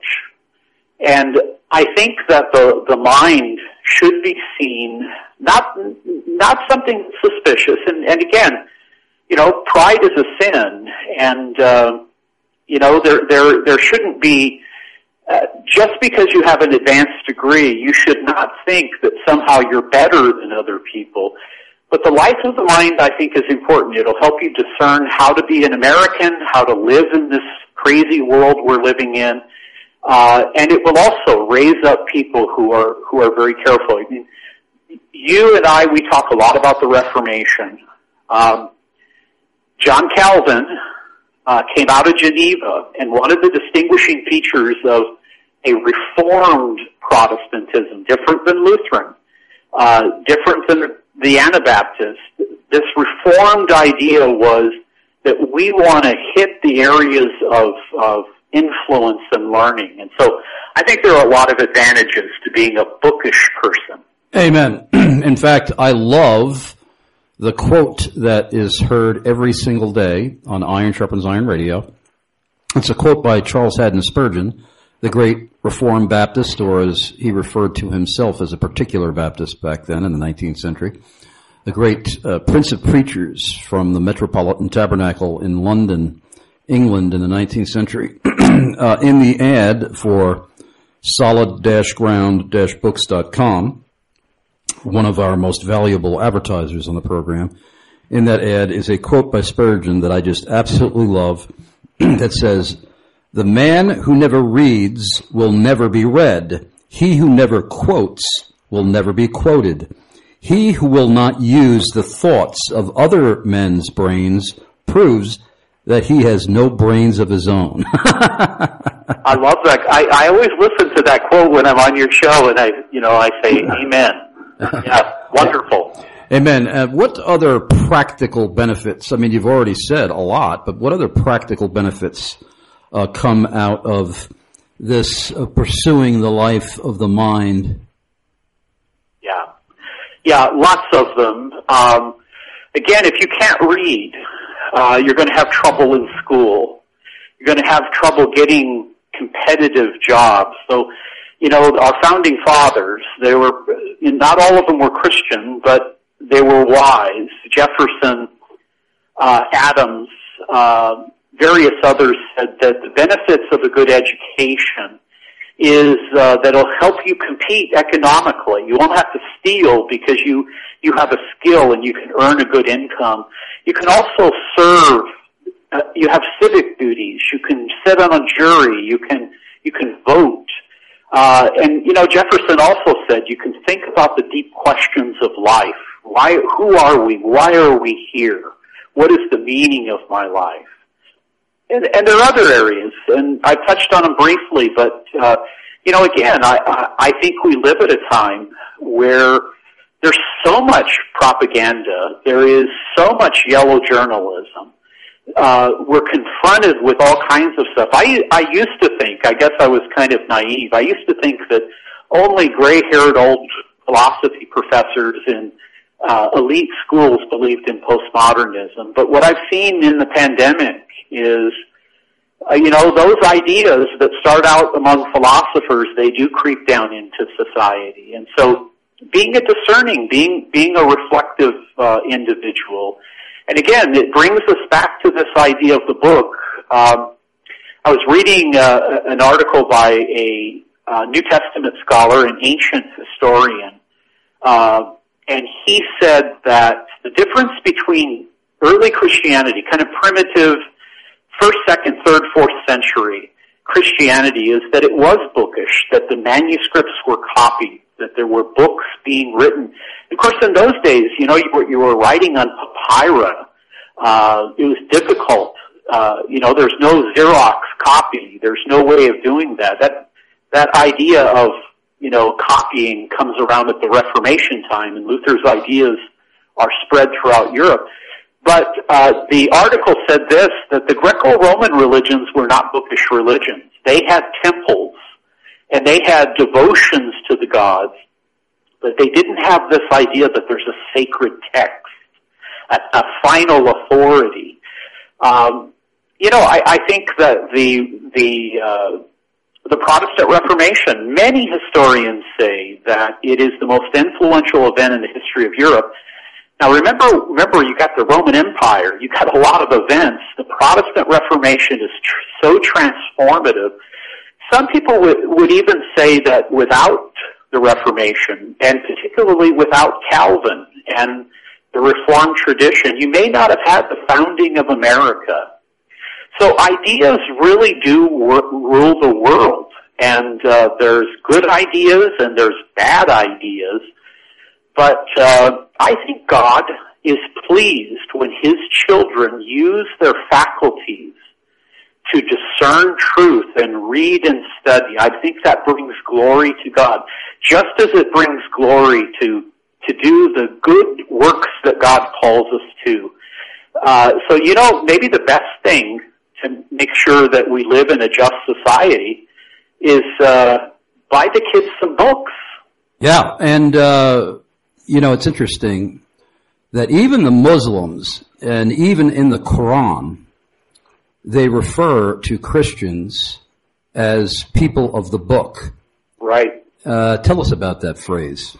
And I think that the, the mind should be seen not, not something suspicious. And, and again, you know, pride is a sin. And, uh, you know, there, there, there shouldn't be, uh, just because you have an advanced degree, you should not think that somehow you're better than other people. But the life of the mind, I think, is important. It'll help you discern how to be an American, how to live in this crazy world we're living in. Uh, and it will also raise up people who are, who are very careful. I mean, you and I, we talk a lot about the Reformation. Um, John Calvin, uh, came out of Geneva, and one of the distinguishing features of a Reformed Protestantism, different than Lutheran, uh, different than the Anabaptist, this Reformed idea was that we want to hit the areas of, of influence and learning. And so I think there are a lot of advantages to being a bookish person. Amen. In fact, I love the quote that is heard every single day on Iron Sharpens Iron Radio. It's a quote by Charles Haddon Spurgeon, the great Reformed Baptist, or as he referred to himself as a particular Baptist back then in the nineteenth century, the great uh, Prince of Preachers from the Metropolitan Tabernacle in London, England in the nineteenth century. uh, in the ad for solid dash ground dash books dot com, one of our most valuable advertisers on the program, in that ad is a quote by Spurgeon that I just absolutely love that says, "The man who never reads will never be read. He who never quotes will never be quoted. He who will not use the thoughts of other men's brains proves that he has no brains of his own." I love that. I, I always listen to that quote when I'm on your show, and I, you know, I say, "Amen." Yeah, wonderful. Amen. Uh, what other practical benefits? I mean, you've already said a lot, but what other practical benefits uh, come out of this uh, pursuing the life of the mind? Yeah, yeah, lots of them. Um, again, if you can't read, uh, you're going to have trouble in school. You're going to have trouble getting competitive jobs. So, you know, our founding fathers, they were, not all of them were Christian, but they were wise. Jefferson, uh, Adams, uh, various others said that the benefits of a good education is uh, that it'll help you compete economically. You won't have to steal because you you have a skill and you can earn a good income. You can also serve. Uh, you have civic duties. You can sit on a jury. You can you can vote. Uh, and you know, Jefferson also said you can think about the deep questions of life. Why? Who are we? Why are we here? What is the meaning of my life? And, and there are other areas, and I touched on them briefly, but, uh, you know, again, I, I, I think we live at a time where there's so much propaganda, there is so much yellow journalism, uh, we're confronted with all kinds of stuff. I, I used to think, I guess I was kind of naive, I used to think that only gray-haired old philosophy professors in uh, elite schools believed in postmodernism, but what I've seen in the pandemic is, uh, you know, those ideas that start out among philosophers, they do creep down into society. And so being a discerning, being being a reflective uh, individual. And again, it brings us back to this idea of the book. Um, I was reading uh, an article by a uh, New Testament scholar, an ancient historian, uh, and he said that the difference between early Christianity, kind of primitive, first, second, third, fourth century Christianity, is that it was bookish, that the manuscripts were copied, that there were books being written. Of course, in those days, you know, you were, you were writing on papyri. Uh, it was difficult. Uh, you know, there's no Xerox copy. There's no way of doing that. That, that idea of, you know, copying comes around at the Reformation time, and Luther's ideas are spread throughout Europe. But uh, the article said this, that the Greco-Roman religions were not bookish religions. They had temples, and they had devotions to the gods, but they didn't have this idea that there's a sacred text, a, a final authority. Um, you know, I, I think that the the uh, the Protestant Reformation, many historians say that it is the most influential event in the history of Europe. Now, remember, remember, you got the Roman Empire. You got a lot of events. The Protestant Reformation is tr- so transformative. Some people would, would even say that without the Reformation, and particularly without Calvin and the Reformed tradition, you may not have had the founding of America. So ideas really do wor- rule the world, and uh, there's good ideas and there's bad ideas. But uh, I think God is pleased when His children use their faculties to discern truth and read and study. I think that brings glory to God, just as it brings glory to to do the good works that God calls us to. Uh, so, you know, maybe the best thing to make sure that we live in a just society is uh, buy the kids some books. Yeah, and... Uh You know, it's interesting that even the Muslims, and even in the Quran, they refer to Christians as people of the book. Right. Uh, tell us about that phrase.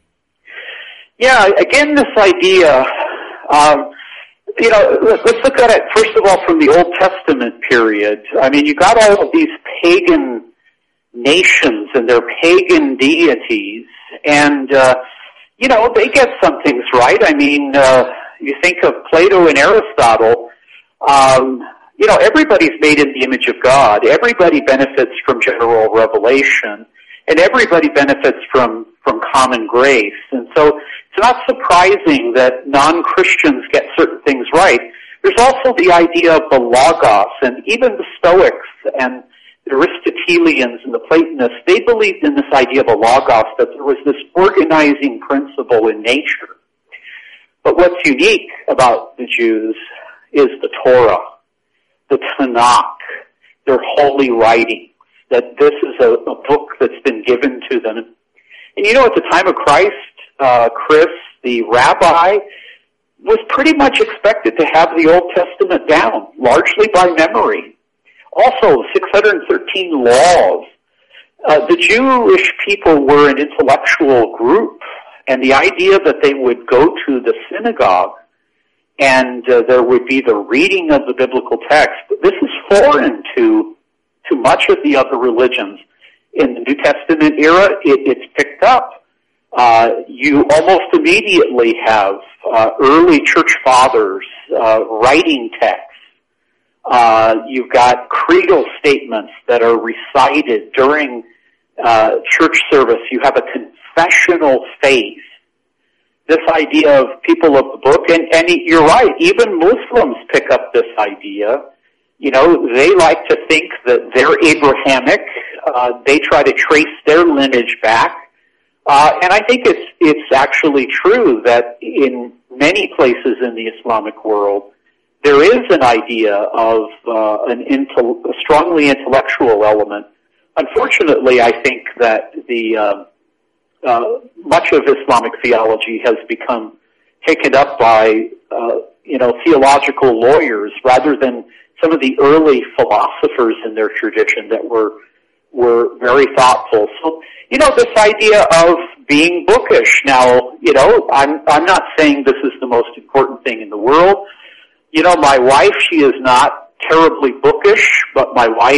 Yeah, again, this idea, um, you know, let's look at it, first of all, from the Old Testament period. I mean, you got all of these pagan nations and their pagan deities, and, uh, you know, they get some things right. I mean, uh, you think of Plato and Aristotle, um, you know, everybody's made in the image of God. Everybody benefits from general revelation, and everybody benefits from, from common grace. And so it's not surprising that non-Christians get certain things right. There's also the idea of the Logos, and even the Stoics and the Aristotelians and the Platonists, they believed in this idea of a Logos, that there was this organizing principle in nature. But what's unique about the Jews is the Torah, the Tanakh, their holy writings, that this is a, a book that's been given to them. And you know, at the time of Christ, uh, Chris, the rabbi, was pretty much expected to have the Old Testament down, largely by memory. Also, six hundred thirteen laws. Uh, the Jewish people were an intellectual group, and the idea that they would go to the synagogue and uh, there would be the reading of the biblical text, this is foreign to to much of the other religions. In the New Testament era, it, it's picked up. Uh, you almost immediately have uh, early church fathers uh, writing texts. Uh, you've got creedal statements that are recited during uh, church service. You have a confessional faith. This idea of people of the book, and, and you're right, even Muslims pick up this idea. You know, they like to think that they're Abrahamic. Uh, they try to trace their lineage back. Uh, and I think it's, it's actually true that in many places in the Islamic world, there is an idea of uh, an intel- a strongly intellectual element. Unfortunately, I think that the uh, uh, much of Islamic theology has become taken up by uh, you know theological lawyers rather than some of the early philosophers in their tradition that were were very thoughtful. So you know this idea of being bookish. Now you know I'm I'm not saying this is the most important thing in the world. You know, my wife, she is not terribly bookish, but my wife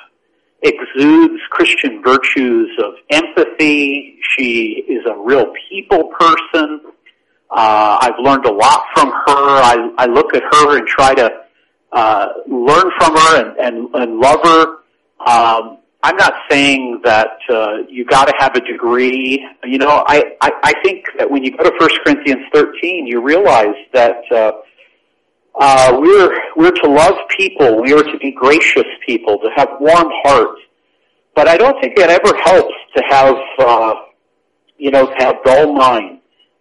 exudes Christian virtues of empathy. She is a real people person. Uh, I've learned a lot from her. I, I look at her and try to uh, learn from her and, and, and love her. Um, I'm not saying that uh, you got to have a degree. You know, I, I, I think that when you go to First Corinthians thirteen, you realize that uh, Uh, we're, we're to love people. We are to be gracious people, to have warm hearts. But I don't think it ever helps to have, uh, you know, to have dull minds.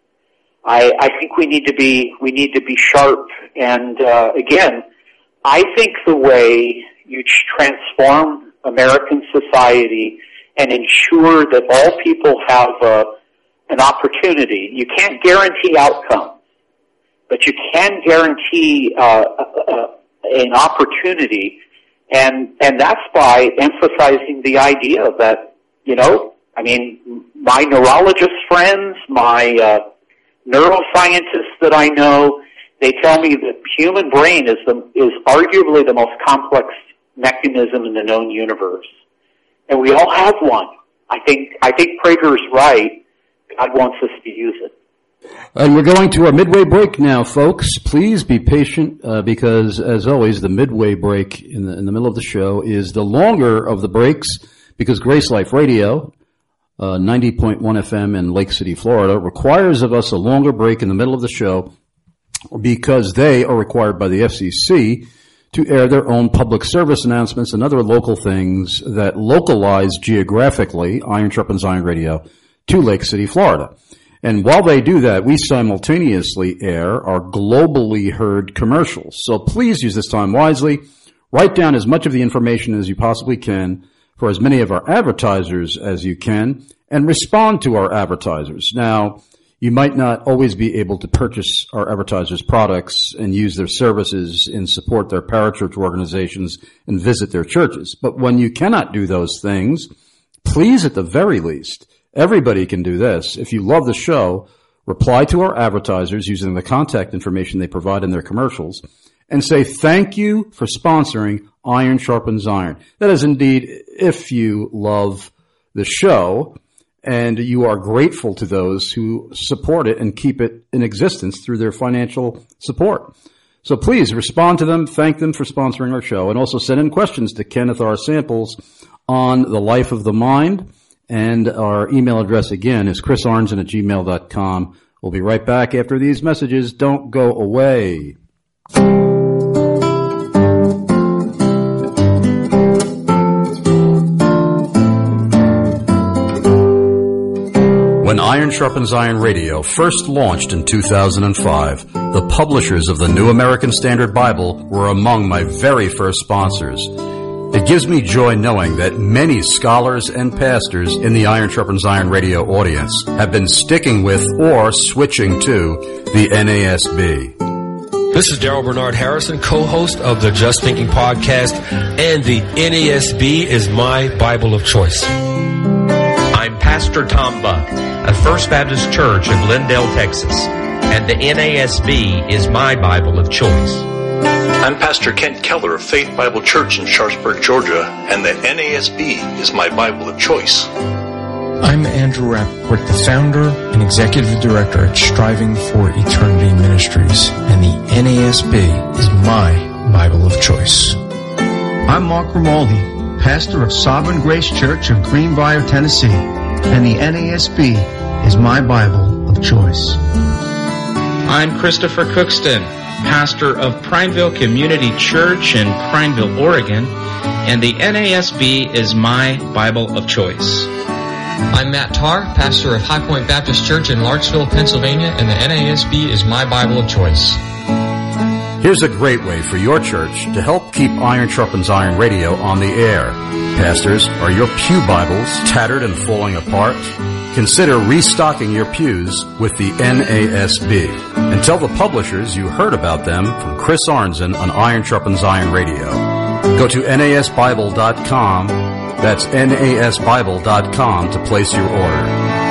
I, I think we need to be, we need to be sharp. And, uh, again, I think the way you transform American society and ensure that all people have, uh, an opportunity, you can't guarantee outcomes. But you can guarantee uh, uh, an opportunity, and and that's by emphasizing the idea that, you know, I mean, my neurologist friends, my uh, neuroscientists that I know, they tell me that the human brain is the is arguably the most complex mechanism in the known universe, and we all have one. I think I think Prager's right. God wants us to use it. And we're going to our midway break now, folks. Please be patient, uh, because, as always, the midway break in the, in the middle of the show is the longer of the breaks, because Grace Life Radio, uh, ninety point one F M in Lake City, Florida, requires of us a longer break in the middle of the show because they are required by the F C C to air their own public service announcements and other local things that localize geographically Iron Sharpens Iron Radio to Lake City, Florida. And while they do that, we simultaneously air our globally heard commercials. So please use this time wisely. Write down as much of the information as you possibly can for as many of our advertisers as you can, and respond to our advertisers. Now, you might not always be able to purchase our advertisers' products and use their services and support their parachurch organizations and visit their churches. But when you cannot do those things, please, at the very least, everybody can do this. If you love the show, reply to our advertisers using the contact information they provide in their commercials and say thank you for sponsoring Iron Sharpens Iron. That is indeed if you love the show and you are grateful to those who support it and keep it in existence through their financial support. So please respond to them, thank them for sponsoring our show, and also send in questions to Kenneth R. Samples on the life of the mind. And our email address again is chris arnzen at gmail dot com. We'll be right back after these messages. Don't go away. When Iron Sharpens Iron Radio first launched in two thousand five, the publishers of the New American Standard Bible were among my very first sponsors. It gives me joy knowing that many scholars and pastors in the Iron Sharpens Iron Radio audience have been sticking with or switching to the N A S B. This is Daryl Bernard Harrison, co-host of the Just Thinking podcast, and the N A S B is my Bible of choice. I'm Pastor Tom Buck of First Baptist Church in Glendale, Texas, and the N A S B is my Bible of choice. I'm Pastor Kent Keller of Faith Bible Church in Sharpsburg, Georgia, and the N A S B is my Bible of choice. I'm Andrew Rappaport, the founder and executive director at Striving for Eternity Ministries, and the N A S B is my Bible of choice. I'm Mark Romaldi, pastor of Sovereign Grace Church of Greenbrier, Tennessee, and the N A S B is my Bible of choice. I'm Christopher Cookston, pastor of Prineville Community Church in Prineville, Oregon, and the N A S B is my Bible of choice. I'm Matt Tarr, pastor of High Point Baptist Church in Larksville, Pennsylvania, and the N A S B is my Bible of choice. Here's a great way for your church to help keep Iron Sharpens Iron Radio on the air. Pastors, are your pew Bibles tattered and falling apart? Consider restocking your pews with the N A S B. And tell the publishers you heard about them from Chris Arnzen on Iron Sharpens Iron Radio. Go to N A S Bible dot com. That's N A S Bible dot com to place your order.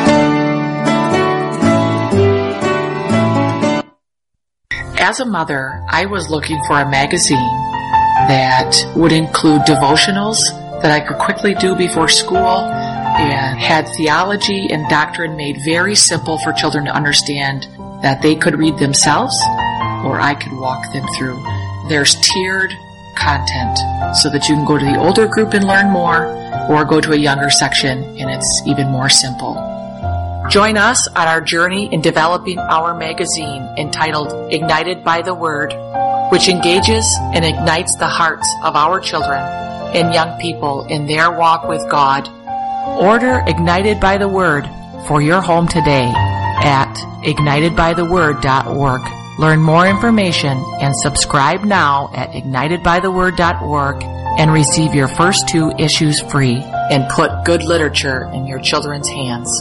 As a mother, I was looking for a magazine that would include devotionals that I could quickly do before school and had theology and doctrine made very simple for children to understand that they could read themselves or I could walk them through. There's tiered content so that you can go to the older group and learn more or go to a younger section and it's even more simple. Join us on our journey in developing our magazine entitled Ignited by the Word, which engages and ignites the hearts of our children and young people in their walk with God. Order Ignited by the Word for your home today at ignited by the word dot org. Learn more information and subscribe now at ignited by the word dot org and receive your first two issues free and put good literature in your children's hands.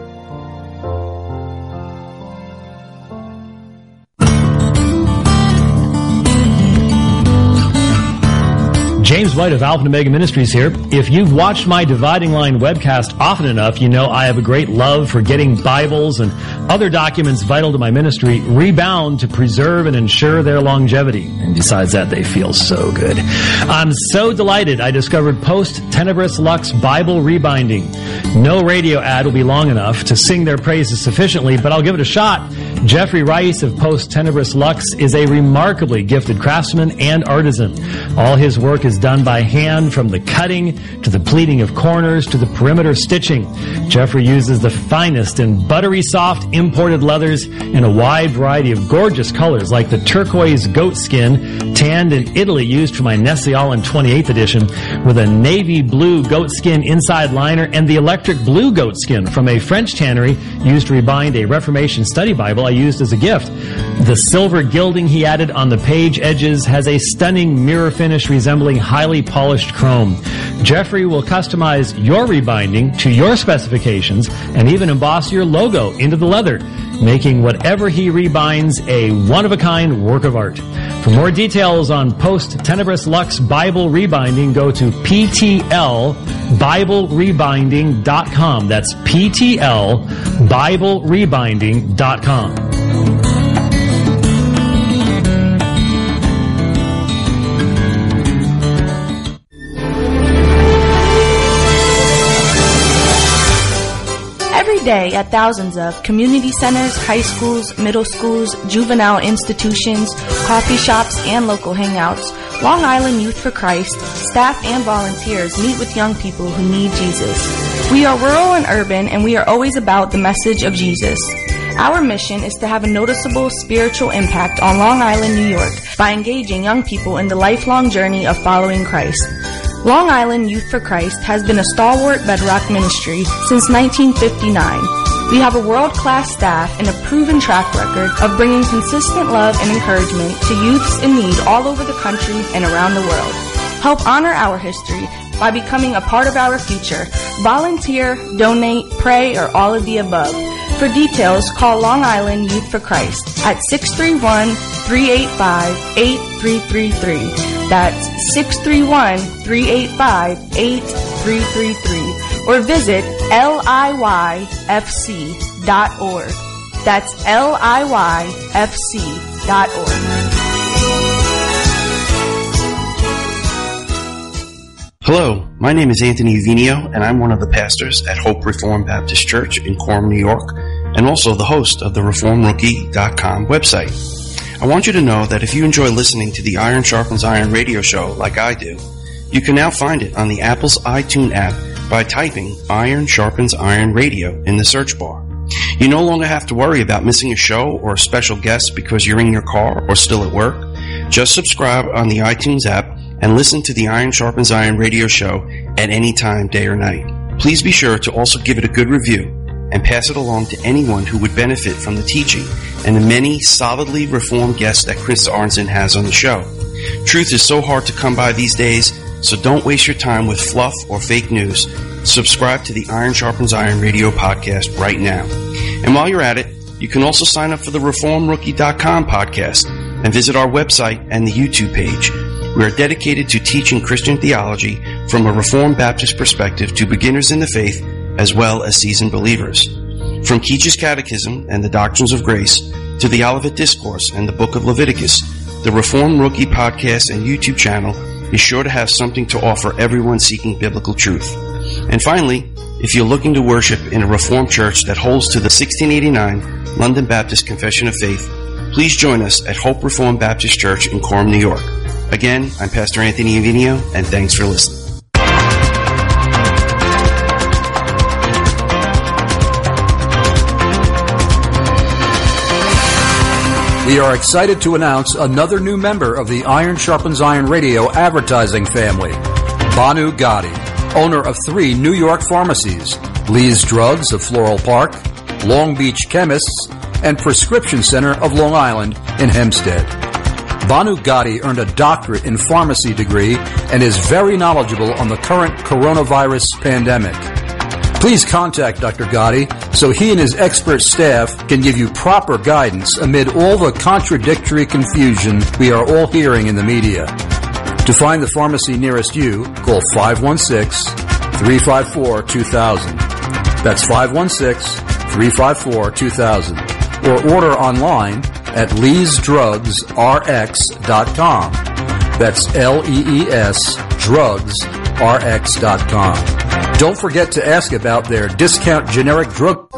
James White of Alpha and Omega Ministries here. If you've watched my Dividing Line webcast often enough, you know I have a great love for getting Bibles and other documents vital to my ministry rebound to preserve and ensure their longevity. And besides that, they feel so good. I'm so delighted I discovered Post Tenebris Lux Bible Rebinding. No radio ad will be long enough to sing their praises sufficiently, but I'll give it a shot. Jeffrey Rice of Post Tenebris Lux is a remarkably gifted craftsman and artisan. All his work is done by hand, from the cutting to the pleating of corners to the perimeter stitching. Jeffrey uses the finest and buttery soft imported leathers in a wide variety of gorgeous colors, like the turquoise goat skin tanned in Italy used for my Nestle All-in twenty-eighth edition, with a navy blue goat skin inside liner, and the electric blue goat skin from a French tannery used to rebind a Reformation study Bible I used as a gift. The silver gilding he added on the page edges has a stunning mirror finish resembling highly polished chrome. Jeffrey will customize your rebinding to your specifications and even emboss your logo into the leather, making whatever he rebinds a one-of-a-kind work of art. For more details on Post Tenebris Lux Bible Rebinding, go to P T L Bible Rebinding dot com. That's P T L Bible Rebinding dot com. Every day at thousands of community centers, high schools, middle schools, juvenile institutions, coffee shops, and local hangouts, Long Island Youth for Christ, staff and volunteers meet with young people who need Jesus. We are rural and urban, and we are always about the message of Jesus. Our mission is to have a noticeable spiritual impact on Long Island, New York, by engaging young people in the lifelong journey of following Christ. Long Island Youth for Christ has been a stalwart bedrock ministry since nineteen fifty-nine. We have a world-class staff and a proven track record of bringing consistent love and encouragement to youths in need all over the country and around the world. Help honor our history by becoming a part of our future. Volunteer, donate, pray, or all of the above. For details, call Long Island Youth for Christ at six three one, three eight five, eight three three three. That's six three one, three eight five, eight three three three. Or visit L I Y F C dot org. That's L I Y F C dot org. Hello, my name is Anthony Uvinio, and I'm one of the pastors at Hope Reformed Baptist Church in Quorum, New York, and also the host of the reform rookie dot com website. I want you to know that if you enjoy listening to the Iron Sharpens Iron radio show like I do, you can now find it on the Apple's iTunes app by typing Iron Sharpens Iron Radio in the search bar. You no longer have to worry about missing a show or a special guest because you're in your car or still at work. Just subscribe on the iTunes app and listen to the Iron Sharpens Iron radio show at any time, day or night. Please be sure to also give it a good review and pass it along to anyone who would benefit from the teaching and the many solidly reformed guests that Chris Arnzen has on the show. Truth is so hard to come by these days, so don't waste your time with fluff or fake news. Subscribe to the Iron Sharpens Iron radio podcast right now. And while you're at it, you can also sign up for the reform rookie dot com podcast and visit our website and the YouTube page. We are dedicated to teaching Christian theology from a Reformed Baptist perspective to beginners in the faith as well as seasoned believers. From Keach's Catechism and the Doctrines of Grace to the Olivet Discourse and the Book of Leviticus, the Reformed Rookie podcast and YouTube channel is sure to have something to offer everyone seeking biblical truth. And finally, if you're looking to worship in a Reformed church that holds to the sixteen eighty-nine London Baptist Confession of Faith, please join us at Hope Reformed Baptist Church in Quorum, New York. Again, I'm Pastor Anthony Uvinio, and thanks for listening. We are excited to announce another new member of the Iron Sharpens Iron radio advertising family, Banu Gotti, owner of three New York pharmacies, Lee's Drugs of Floral Park, Long Beach Chemists, and Prescription Center of Long Island in Hempstead. Banu Gotti earned a doctorate in pharmacy degree and is very knowledgeable on the current coronavirus pandemic. Please contact Doctor Gotti so he and his expert staff can give you proper guidance amid all the contradictory confusion we are all hearing in the media. To find the pharmacy nearest you, call five one six, three five four, two thousand. That's five one six, three five four, two thousand. Or order online at lees drugs r x dot com. That's L E E S drugs r x dot com. Don't forget to ask about their discount generic drug.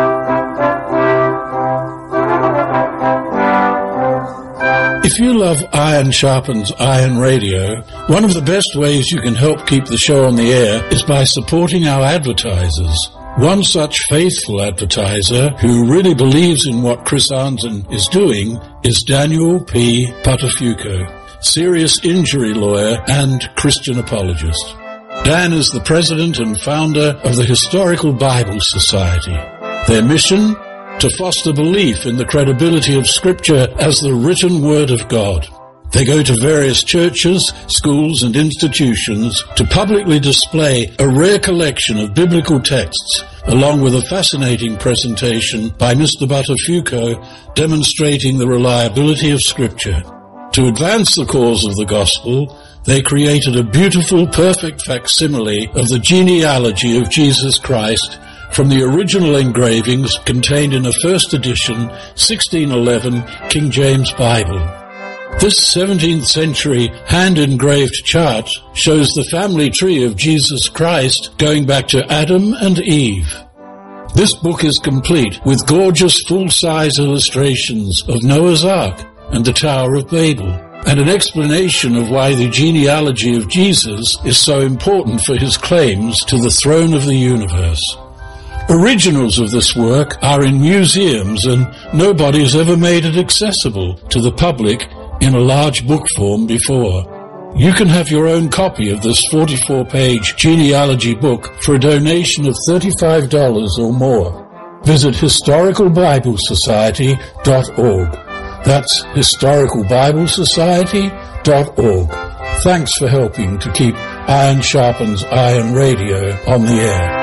If you love Iron Sharpens Iron Radio, one of the best ways you can help keep the show on the air is by supporting our advertisers. One such faithful advertiser who really believes in what Chris Arnzen is doing is Daniel P. Patafuco, serious injury lawyer and Christian apologist. Dan is the president and founder of the Historical Bible Society. Their mission? to foster belief in the credibility of Scripture as the written Word of God. They go to various churches, schools, and institutions to publicly display a rare collection of biblical texts, along with a fascinating presentation by Mister Buttafuoco demonstrating the reliability of Scripture. To advance the cause of the gospel, they created a beautiful, perfect facsimile of the genealogy of Jesus Christ from the original engravings contained in a first edition sixteen eleven King James Bible. This seventeenth century hand-engraved chart shows the family tree of Jesus Christ going back to Adam and Eve. This book is complete with gorgeous full-size illustrations of Noah's Ark and the Tower of Babel, and an explanation of why the genealogy of Jesus is so important for his claims to the throne of the universe. Originals of this work are in museums, and nobody has ever made it accessible to the public in a large book form before. You can have your own copy of this forty-four page genealogy book for a donation of thirty-five dollars or more. Visit historical bible society dot org. That's historical bible society dot org. Thanks for helping to keep Iron Sharpens Iron Radio on the air.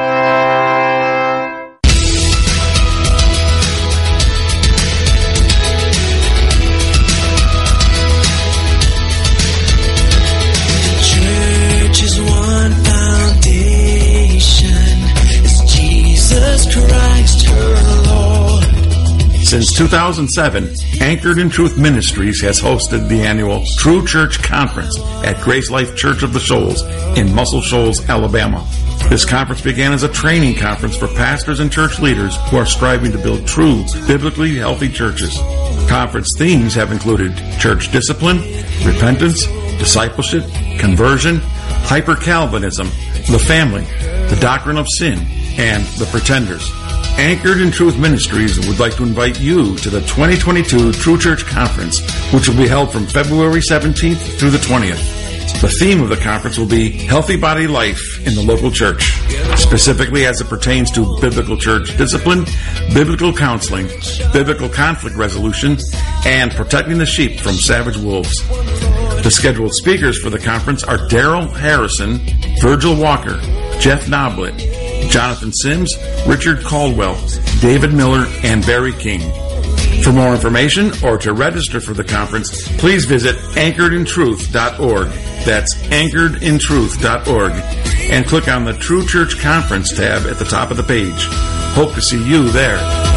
Since two thousand seven, Anchored in Truth Ministries has hosted the annual True Church Conference at Grace Life Church of the Shoals in Muscle Shoals, Alabama. This conference began as a training conference for pastors and church leaders who are striving to build true, biblically healthy churches. Conference themes have included church discipline, repentance, discipleship, conversion, hyper-Calvinism, the family, the doctrine of sin, and the pretenders. Anchored in Truth Ministries would like to invite you to the twenty twenty-two True Church Conference, which will be held from February seventeenth through the twentieth. The theme of the conference will be Healthy Body Life in the Local Church, specifically as it pertains to biblical church discipline, biblical counseling, biblical conflict resolution, and protecting the sheep from savage wolves. The scheduled speakers for the conference are Daryl Harrison, Virgil Walker, Jeff Noblet, Jonathan Sims, Richard Caldwell, David Miller, and Barry King. For more information or to register for the conference, please visit anchored in truth dot org. That's anchored in truth dot org. And click on the True Church Conference tab at the top of the page. Hope to see you there.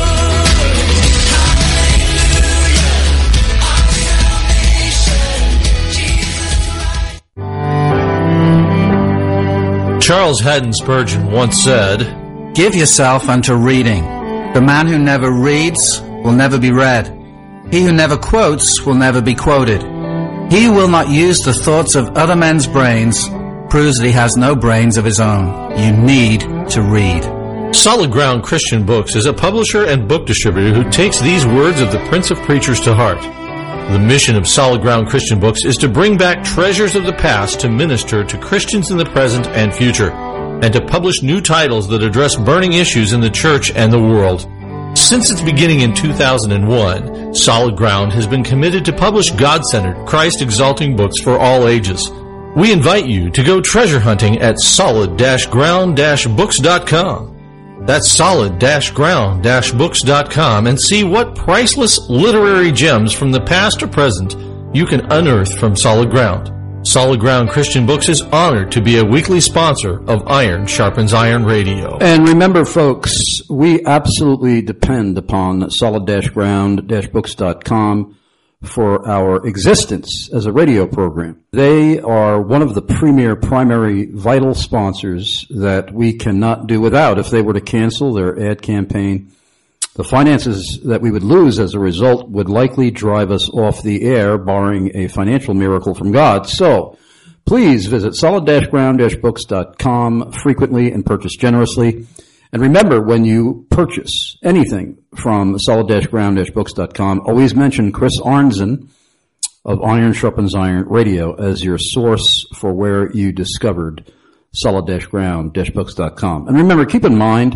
Charles Haddon Spurgeon once said, "Give yourself unto reading. The man who never reads will never be read. He who never quotes will never be quoted. He who will not use the thoughts of other men's brains proves that he has no brains of his own. You need to read." Solid Ground Christian Books is a publisher and book distributor who takes these words of the Prince of Preachers to heart. The mission of Solid Ground Christian Books is to bring back treasures of the past to minister to Christians in the present and future, and to publish new titles that address burning issues in the church and the world. Since its beginning in two thousand one, Solid Ground has been committed to publish God-centered, Christ-exalting books for all ages. We invite you to go treasure hunting at solid ground books dot com. That's solid ground books dot com, and see what priceless literary gems from the past or present you can unearth from Solid Ground. Solid Ground Christian Books is honored to be a weekly sponsor of Iron Sharpens Iron Radio. And remember, folks, we absolutely depend upon solid ground books dot com for our existence as a radio program. They are one of the premier, primary, vital sponsors that we cannot do without. If they were to cancel their ad campaign, the finances that we would lose as a result would likely drive us off the air, barring a financial miracle from God. So, please visit solid ground books dot com frequently and purchase generously. And remember, when you purchase anything from solid ground books dot com, always mention Chris Arnzen of Iron Sharpens Iron Radio as your source for where you discovered solid ground books dot com. And remember, keep in mind,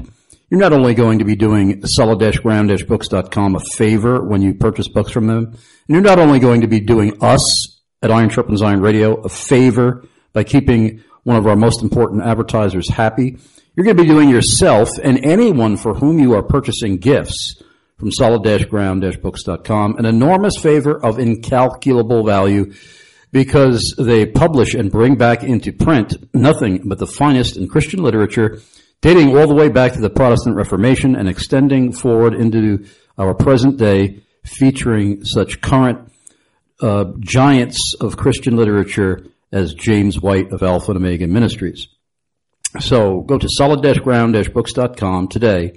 you're not only going to be doing solid dash ground dash books dot com a favor when you purchase books from them, and you're not only going to be doing us at Iron Sharpens Iron Radio a favor by keeping one of our most important advertisers happy, you're going to be doing yourself and anyone for whom you are purchasing gifts from solid dash ground dash books dot com an enormous favor of incalculable value, because they publish and bring back into print nothing but the finest in Christian literature, dating all the way back to the Protestant Reformation and extending forward into our present day, featuring such current uh, giants of Christian literature as James White of Alpha and Omega Ministries. So go to solid dash ground dash books dot com today,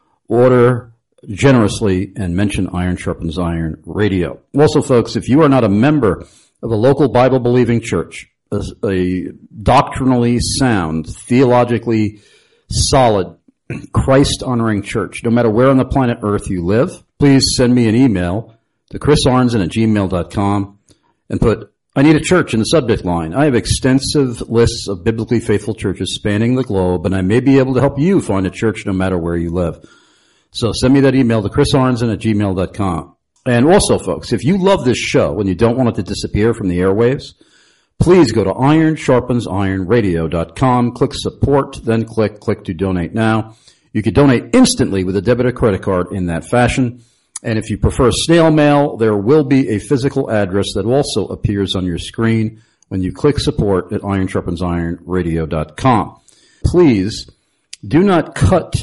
order generously, and mention Iron Sharpens Iron Radio. Also, folks, if you are not a member of a local Bible-believing church, a, a doctrinally sound, theologically solid, Christ-honoring church, no matter where on the planet Earth you live, please send me an email to chris arnzen at gmail dot com and put, I need a church in the subject line. I have extensive lists of biblically faithful churches spanning the globe, and I may be able to help you find a church no matter where you live. So send me that email to chris arnzen at gmail dot com. And also, folks, if you love this show and you don't want it to disappear from the airwaves, please go to iron sharpens iron radio dot com, click support, then click click to donate now. You can donate instantly with a debit or credit card in that fashion. And if you prefer snail mail, there will be a physical address that also appears on your screen when you click support at iron sharpens iron radio dot com. Please do not cut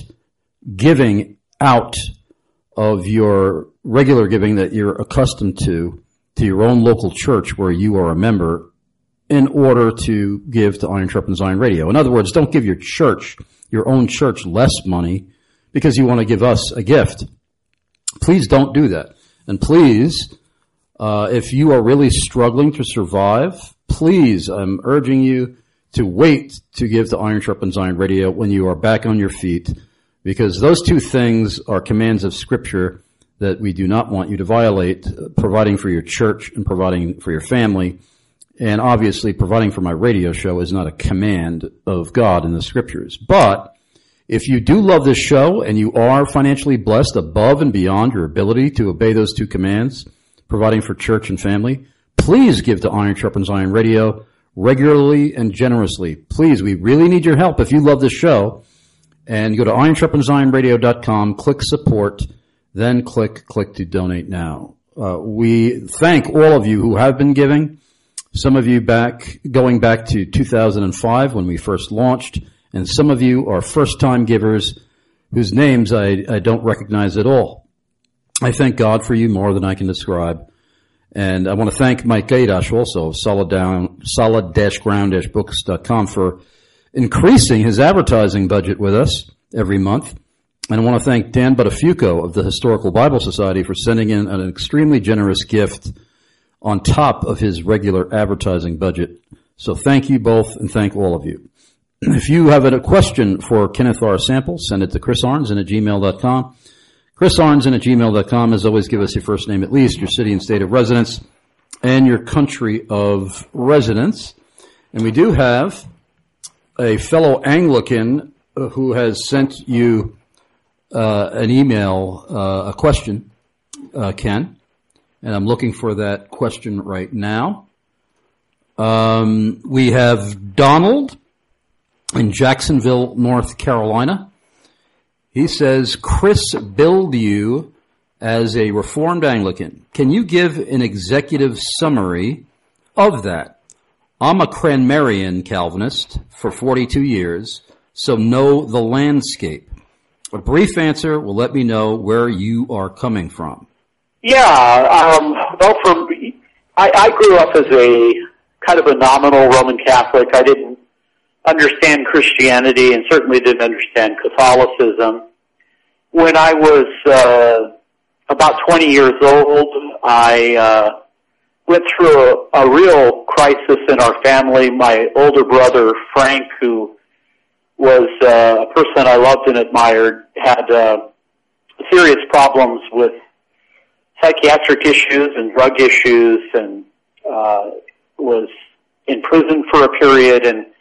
giving out of your regular giving that you're accustomed to, to your own local church where you are a member, in order to give to Iron Sharpens Iron Radio. In other words, don't give your church, your own church, less money because you want to give us a gift. Please don't do that. And please, uh, if you are really struggling to survive, please, I'm urging you to wait to give to Iron Sharpens Iron Radio when you are back on your feet, because those two things are commands of Scripture that we do not want you to violate, providing for your church and providing for your family. And obviously, providing for my radio show is not a command of God in the Scriptures. But if you do love this show and you are financially blessed above and beyond your ability to obey those two commands, providing for church and family, please give to Iron Sharpens Iron Radio regularly and generously. Please, we really need your help if you love this show. And go to iron sharpens iron radio dot com, click support, then click click to donate now. Uh, we thank all of you who have been giving. Some of you back, going back to two thousand five when we first launched, and some of you are first-time givers whose names I, I don't recognize at all. I thank God for you more than I can describe. And I want to thank Mike Gaidash also of solid down, solid dash ground dash books dot com for increasing his advertising budget with us every month. And I want to thank Dan Buttafuoco of the Historical Bible Society for sending in an extremely generous gift on top of his regular advertising budget. So thank you both, and thank all of you. If you have a question for Kenneth R. Sample, send it to chris arnzen at gmail dot com. chris arnzen at gmail dot com. As always, give us your first name at least, your city and state of residence, and your country of residence. And we do have a fellow Anglican who has sent you uh, an email, uh, a question, uh, Ken. And I'm looking for that question right now. Um, we have Donald in Jacksonville, North Carolina. He says, Chris billed you as a Reformed Anglican. Can you give an executive summary of that? I'm a Cranmerian Calvinist for forty-two years, so know the landscape. A brief answer will let me know where you are coming from. Yeah, um, well, from I, I grew up as a kind of a nominal Roman Catholic. I didn't understand Christianity and certainly didn't understand Catholicism. When I was uh, about twenty years old, I uh, went through a, a real crisis in our family. My older brother, Frank, who was uh, a person I loved and admired, had uh, serious problems with psychiatric issues and drug issues, and uh, was in prison for a period. And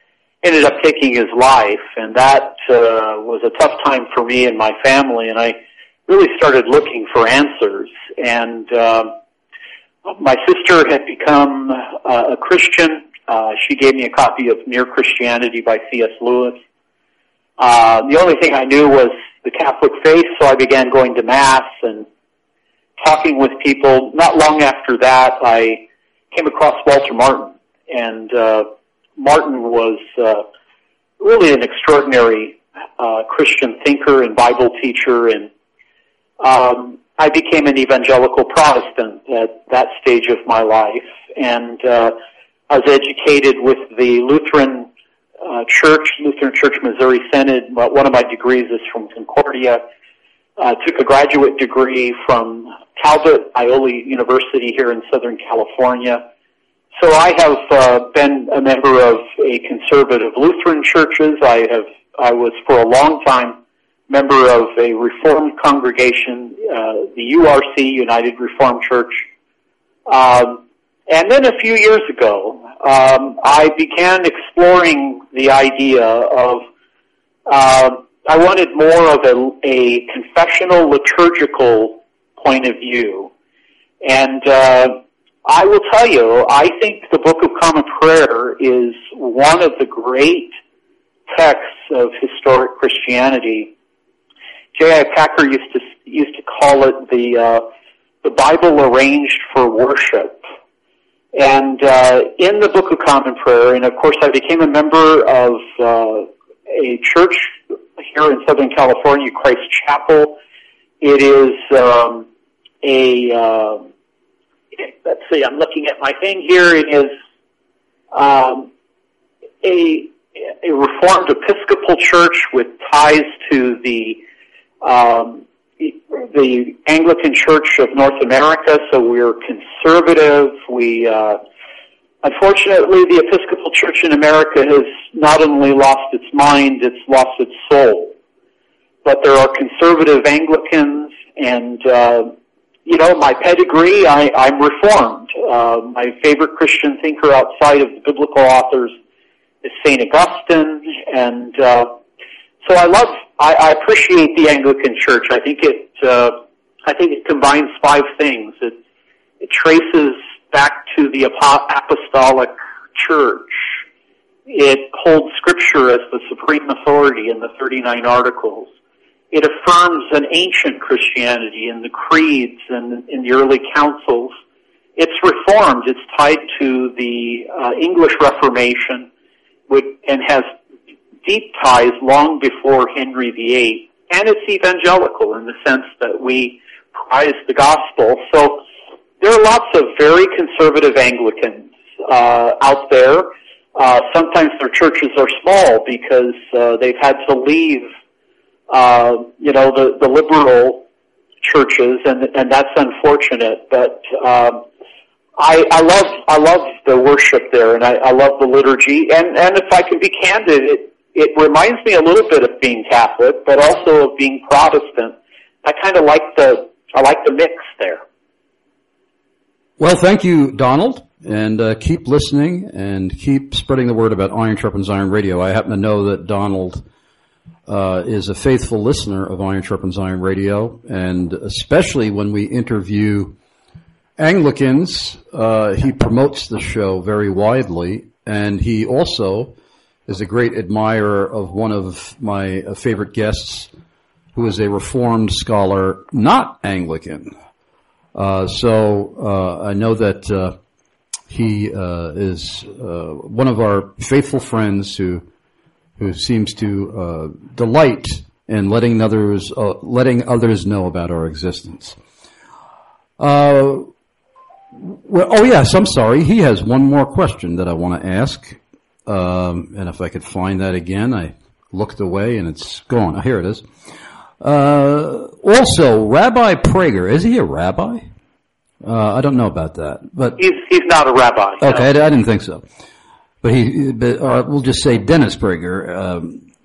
ended up taking his life, and that uh, was a tough time for me and my family, and I really started looking for answers. And uh, my sister had become uh, a Christian. Uh, she gave me a copy of Mere Christianity by C S Lewis. Uh, the only thing I knew was the Catholic faith, so I began going to Mass and talking with people. Not long after that, I came across Walter Martin, and uh, Martin was uh, really an extraordinary uh, Christian thinker and Bible teacher, and um, I became an evangelical Protestant at that stage of my life, and uh, I was educated with the Lutheran uh, Church, Lutheran Church Missouri Synod. One of my degrees is from Concordia. Uh, took a graduate degree from Talbot Aioli University here in Southern California. So I have uh, been a member of a conservative Lutheran churches. I have I was for a long time member of a Reformed congregation, uh, the U R C, United Reformed Church. Um, and then a few years ago, um, I began exploring the idea of uh, I wanted more of a, a confessional liturgical point of view, and uh, I will tell you, I think the Book of Common Prayer is one of the great texts of historic Christianity. J I Packer used to used to call it the uh, the Bible arranged for worship. And uh, in the Book of Common Prayer, and of course, I became a member of uh, a church here in Southern California, Christ Chapel. It is um, a uh, let's see, I'm looking at my thing here. It is um, a, a Reformed Episcopal church with ties to the um, the Anglican Church of North America. So we're conservative. We uh, unfortunately, the Episcopal Church in America has not only lost its mind, it's lost its soul. But there are conservative Anglicans, and uh, you know, my pedigree, I, I'm Reformed. Uh, my favorite Christian thinker outside of the biblical authors is Saint Augustine, and uh, so I love, I, I appreciate the Anglican Church. I think it, uh, I think it combines five things. It, it traces back to the apostolic church. It holds Scripture as the supreme authority in the thirty-nine Articles. It affirms an ancient Christianity in the creeds and in the early councils. It's Reformed. It's tied to the uh, English Reformation, which, and has deep ties long before Henry the Eighth. And it's evangelical in the sense that we prize the gospel. So there are lots of very conservative Anglicans uh, out there. Uh, sometimes their churches are small because uh, they've had to leave Uh, you know, the, the liberal churches, and and that's unfortunate. But um, I, I love I love the worship there, and I, I love the liturgy. And, and if I can be candid, it it reminds me a little bit of being Catholic, but also of being Protestant. I kind of like the I like the mix there. Well, thank you, Donald, and uh, keep listening and keep spreading the word about Iron Sharpens Iron Radio. I happen to know that Donald Uh, is a faithful listener of Iron Sharpens Iron Radio, and especially when we interview Anglicans, uh, he promotes the show very widely, and he also is a great admirer of one of my uh, favorite guests, who is a Reformed scholar, not Anglican. Uh, so uh, I know that uh, he uh, is uh, one of our faithful friends who who seems to uh, delight in letting others uh, letting others know about our existence. Uh, well, oh yes, I'm sorry. He has one more question that I want to ask, um, and if I could find that again, I looked away and it's gone. Oh, here it is. Uh, also, Rabbi Prager, is he a rabbi? Uh, I don't know about that, but he's he's not a rabbi. Okay, no. I, I didn't think so. But he, but, uh, we'll just say Dennis Prager, um,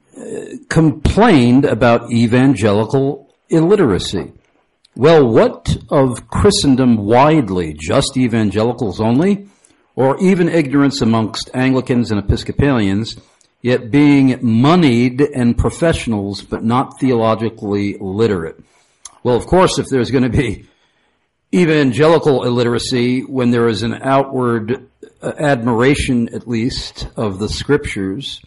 complained about evangelical illiteracy. Well, what of Christendom widely? Just evangelicals only? Or even ignorance amongst Anglicans and Episcopalians yet being moneyed and professionals, but not theologically literate. Well, of course, if there's going to be evangelical illiteracy when there is an outward uh, admiration, at least, of the scriptures,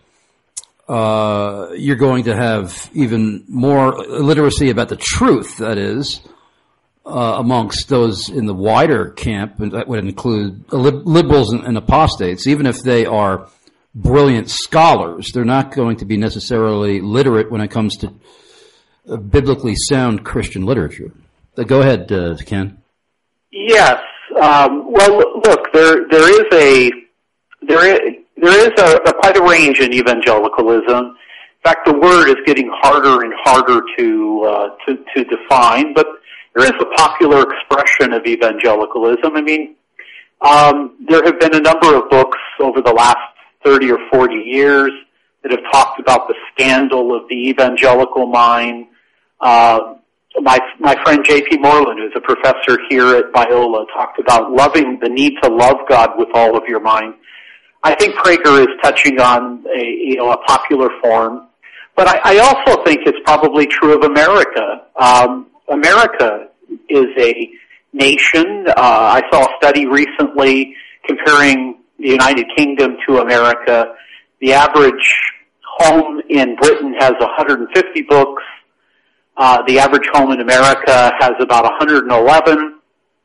uh, you're going to have even more illiteracy about the truth, that is, uh, amongst those in the wider camp, and that would include liberals and, and apostates. Even if they are brilliant scholars, they're not going to be necessarily literate when it comes to uh, biblically sound Christian literature. Uh, go ahead, uh, Ken. Yes. Um, well, look, there there is a there is there is a, a quite a range in evangelicalism. In fact, the word is getting harder and harder to uh, to to define. But there is a popular expression of evangelicalism. I mean, um, there have been a number of books over the last thirty or forty years that have talked about the scandal of the evangelical mind. Uh, My my friend J P Moreland, who's a professor here at Biola, talked about loving the need to love God with all of your mind. I think Prager is touching on a you know a popular form, but I, I also think it's probably true of America. Um, America is a nation. Uh, I saw a study recently comparing the United Kingdom to America. The average home in Britain has one hundred fifty books. Uh, the average home in America has about one hundred eleven.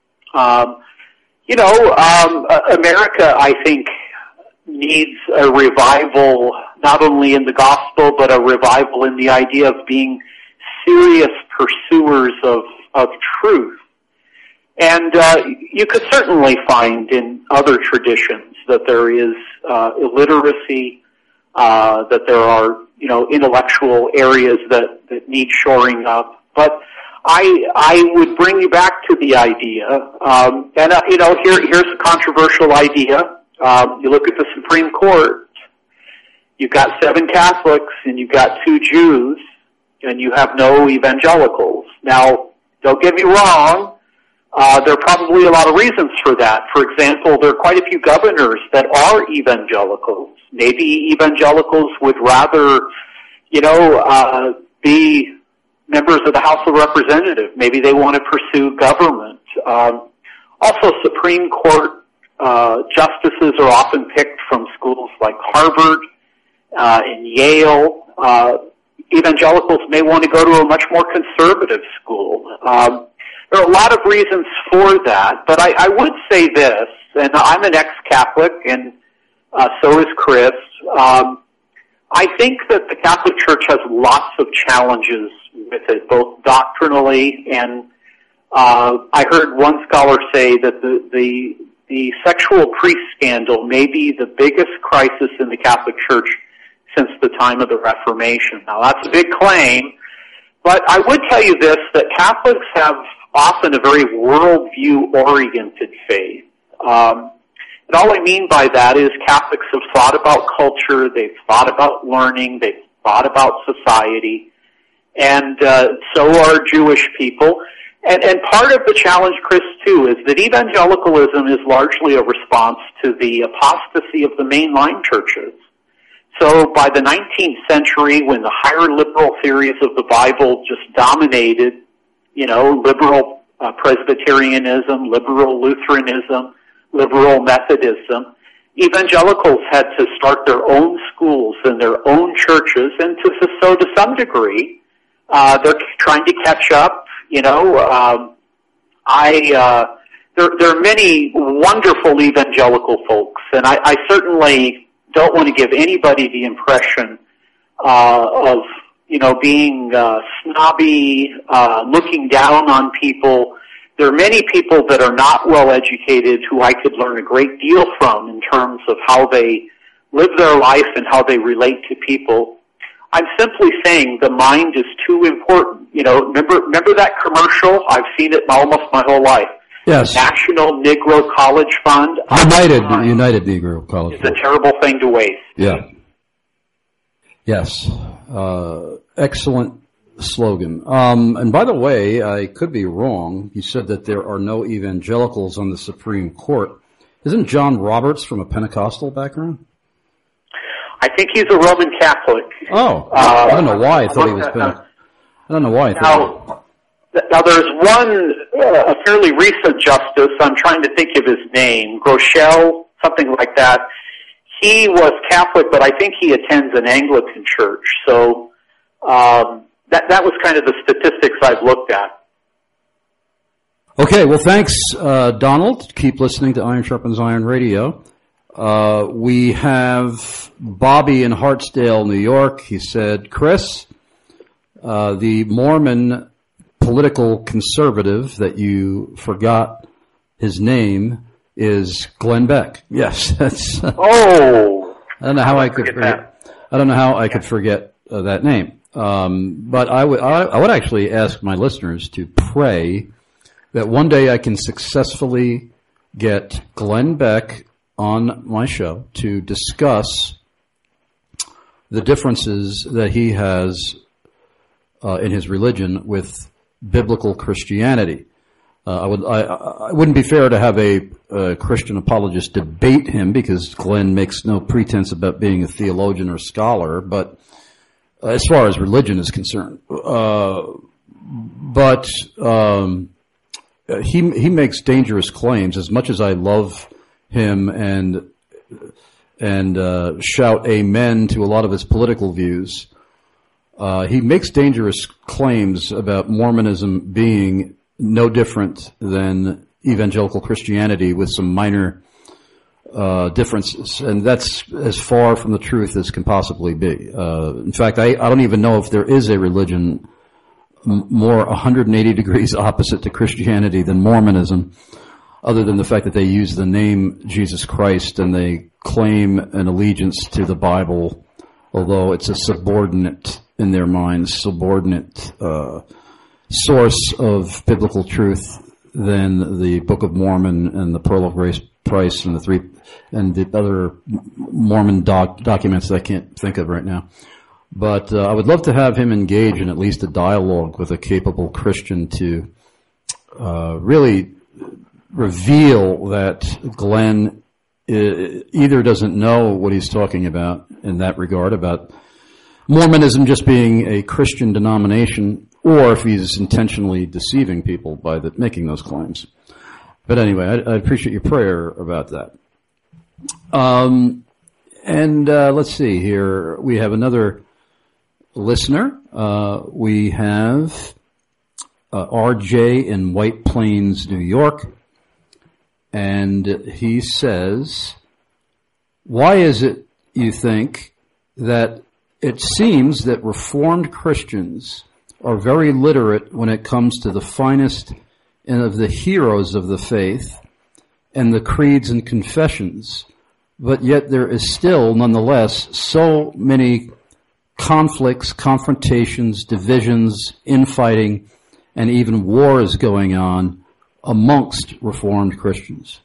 Um, you know, um, America, I think, needs a revival, not only in the gospel, but a revival in the idea of being serious pursuers of, of truth. And uh, you could certainly find in other traditions that there is uh, illiteracy, uh, that there are you know, intellectual areas that, that need shoring up. But I, I would bring you back to the idea, um, and, uh, you know, here, here's a controversial idea. Um, you look at the Supreme Court, you've got seven Catholics and you've got two Jews, and you have no evangelicals. Now, don't get me wrong, uh, there are probably a lot of reasons for that. For example, there are quite a few governors that are evangelicals. Maybe evangelicals would rather, you know, uh, be members of the House of Representatives. Maybe they want to pursue government. Um, also, Supreme Court uh, justices are often picked from schools like Harvard uh, and Yale. Uh, evangelicals may want to go to a much more conservative school. Um, there are a lot of reasons for that, but I, I would say this, and I'm an ex-Catholic, and Uh, so is Chris. Um, I think that the Catholic Church has lots of challenges with it, both doctrinally and uh, I heard one scholar say that the, the the sexual priest scandal may be the biggest crisis in the Catholic Church since the time of the Reformation. Now, that's a big claim, but I would tell you this, that Catholics have often a very worldview-oriented faith. Um, And all I mean by that is Catholics have thought about culture, they've thought about learning, they've thought about society, and uh, so are Jewish people. And, and part of the challenge, Chris, too, is that evangelicalism is largely a response to the apostasy of the mainline churches. So by the nineteenth century, when the higher liberal theories of the Bible just dominated, you know, liberal uh, Presbyterianism, liberal Lutheranism, liberal Methodism, evangelicals had to start their own schools and their own churches, and to, so to some degree, uh, they're trying to catch up. You know, um, I uh, there, there are many wonderful evangelical folks, and I, I certainly don't want to give anybody the impression uh, of you know being uh, snobby, uh, looking down on people. There are many people that are not well educated who I could learn a great deal from in terms of how they live their life and how they relate to people. I'm simply saying the mind is too important. You know, remember remember that commercial? I've seen it almost my whole life. Yes. National Negro College Fund. United United Negro College Fund. It's a terrible thing to waste. Yeah. Yes. Uh, excellent slogan. Um, and by the way, I could be wrong. You said that there are no evangelicals on the Supreme Court. Isn't John Roberts from a Pentecostal background? I think he's a Roman Catholic. Oh, Uh, I don't know why I thought he was. Been, I don't know why I thought. Now, now there's one, uh, a fairly recent justice. I'm trying to think of his name, Groeschel, something like that. He was Catholic, but I think he attends an Anglican church. So um, that that was kind of the statistics I've looked at. Okay, well, thanks, uh, Donald. Keep listening to Iron Sharpens Iron Radio. Uh, we have Bobby in Hartsdale, New York. He said, Chris, uh, the Mormon political conservative that you forgot his name is Glenn Beck. Yes, that's. Oh, I don't know how I, I could forget forget. That. I don't know how I could forget uh, that name. Um, but I would I, I would actually ask my listeners to pray that one day I can successfully get Glenn Beck on my show to discuss the differences that he has uh, in his religion with biblical Christianity. Uh, I would I, I wouldn't be fair to have a, a Christian apologist debate him because Glenn makes no pretense about being a theologian or scholar, but uh, as far as religion is concerned, uh, but. Um, Uh, he he makes dangerous claims. As much as I love him and and uh, shout amen to a lot of his political views, uh, he makes dangerous claims about Mormonism being no different than evangelical Christianity with some minor uh, differences, and that's as far from the truth as can possibly be. Uh, in fact, I, I don't even know if there is a religion more one hundred eighty degrees opposite to Christianity than Mormonism, other than the fact that they use the name Jesus Christ and they claim an allegiance to the Bible, although it's a subordinate, in their minds, subordinate uh, source of biblical truth than the Book of Mormon and the Pearl of Grace Price and the three and the other Mormon doc, documents that I can't think of right now. But uh, I would love to have him engage in at least a dialogue with a capable Christian to uh, really reveal that Glenn either doesn't know what he's talking about in that regard, about Mormonism just being a Christian denomination, or if he's intentionally deceiving people by the, making those claims. But anyway, I, I appreciate your prayer about that. Um, and uh, let's see here. We have another listener. Uh, we have uh, R J in White Plains, New York, and he says, why is it, you think, that it seems that Reformed Christians are very literate when it comes to the finest and of the heroes of the faith and the creeds and confessions, but yet there is still, nonetheless, so many conflicts, confrontations, divisions, infighting, and even wars going on amongst Reformed Christians?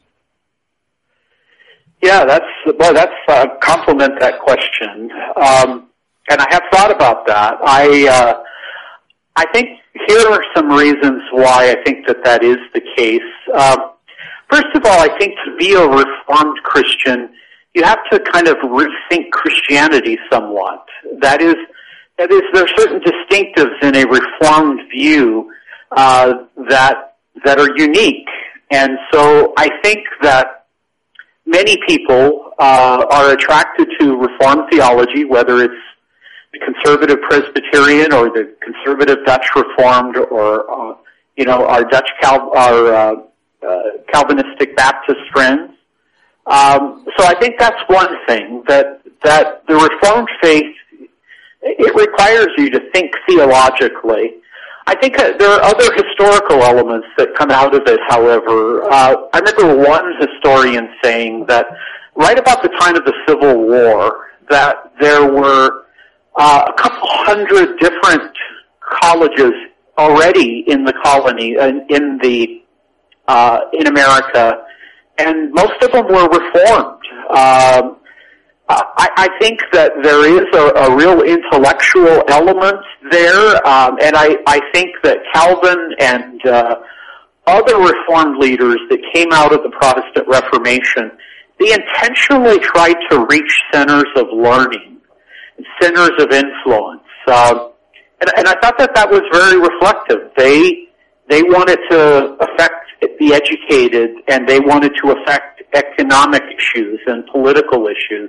Yeah, that's boy. That's uh, compliment that question, um, and I have thought about that. I uh, I think here are some reasons why I think that that is the case. Um, first of all, I think to be a Reformed Christian, you have to kind of rethink Christianity somewhat. That is, that is, there are certain distinctives in a Reformed view uh, that that are unique, and so I think that many people uh, are attracted to Reformed theology, whether it's the conservative Presbyterian or the conservative Dutch Reformed, or uh, you know, our Dutch Cal- our uh, uh, Calvinistic Baptist friends. Um, so I think that's one thing, that that the Reformed faith, it requires you to think theologically. I think uh, there are other historical elements that come out of it, however. Uh, I remember one historian saying that right about the time of the Civil War, that there were uh, a couple hundred different colleges already in the colony, uh, in the uh, in America, and most of them were Reformed. Um, I, I think that there is a, a real intellectual element there, um, and I, I think that Calvin and uh, other Reformed leaders that came out of the Protestant Reformation, they intentionally tried to reach centers of learning, centers of influence. Uh, and, and I thought that that was very reflective. They they wanted to affect the educated, and they wanted to affect economic issues and political issues.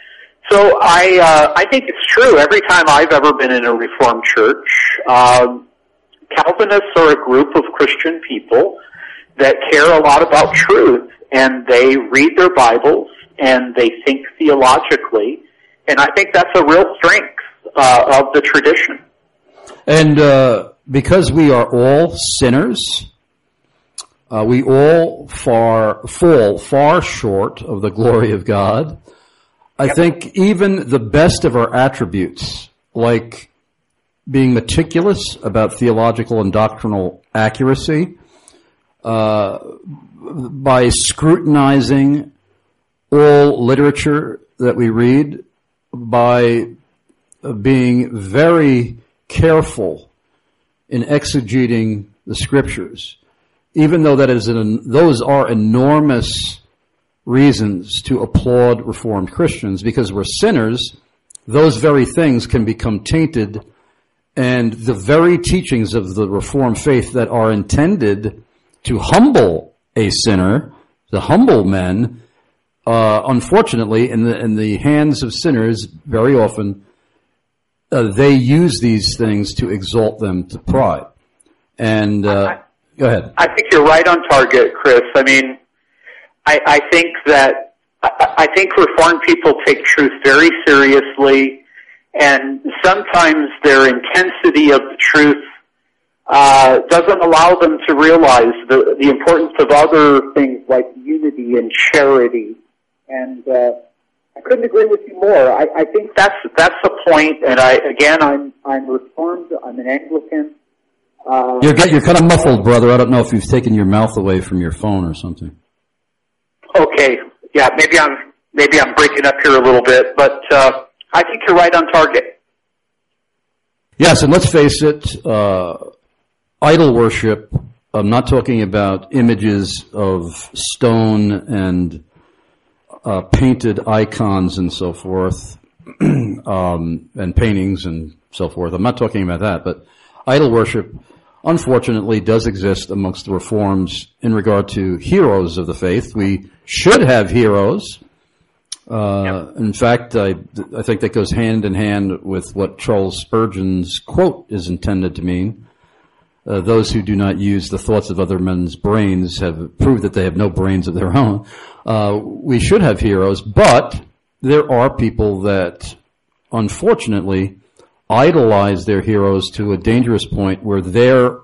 So I uh, I think it's true. Every time I've ever been in a Reformed church, um, Calvinists are a group of Christian people that care a lot about truth, and they read their Bibles and they think theologically, and I think that's a real strength uh, of the tradition. And uh, because we are all sinners, uh, we all far fall far short of the glory of God. I yep. think even the best of our attributes, like being meticulous about theological and doctrinal accuracy, uh, by scrutinizing all literature that we read, by being very careful in exegeting the scriptures, even though that is an, those are enormous reasons to applaud Reformed Christians, because we're sinners, those very things can become tainted, and the very teachings of the Reformed faith that are intended to humble a sinner, the humble men, uh, unfortunately, in the in the hands of sinners, very often, uh, they use these things to exalt them to pride. And uh, I, go ahead. I think you're right on target, Chris. I mean, I, I think that I, I think Reformed people take truth very seriously, and sometimes their intensity of the truth uh, doesn't allow them to realize the, the importance of other things like unity and charity. And uh, I couldn't agree with you more. I, I think that's that's the point. And I again, I'm I'm Reformed. I'm an Anglican. Uh, you're you're kind of muffled, brother. I don't know if you've taken your mouth away from your phone or something. Okay, yeah, maybe I'm maybe I'm breaking up here a little bit, but uh, I think you're right on target. Yes, and let's face it, uh, idol worship. I'm not talking about images of stone and uh, painted icons and so forth, um, and paintings and so forth. I'm not talking about that, but idol worship, unfortunately, does exist amongst the Reforms in regard to heroes of the faith. We should have heroes. Uh, yep. In fact, I, I think that goes hand in hand with what Charles Spurgeon's quote is intended to mean. Uh, those who do not use the thoughts of other men's brains have proved that they have no brains of their own. Uh, we should have heroes, but there are people that, unfortunately, idolize their heroes to a dangerous point where their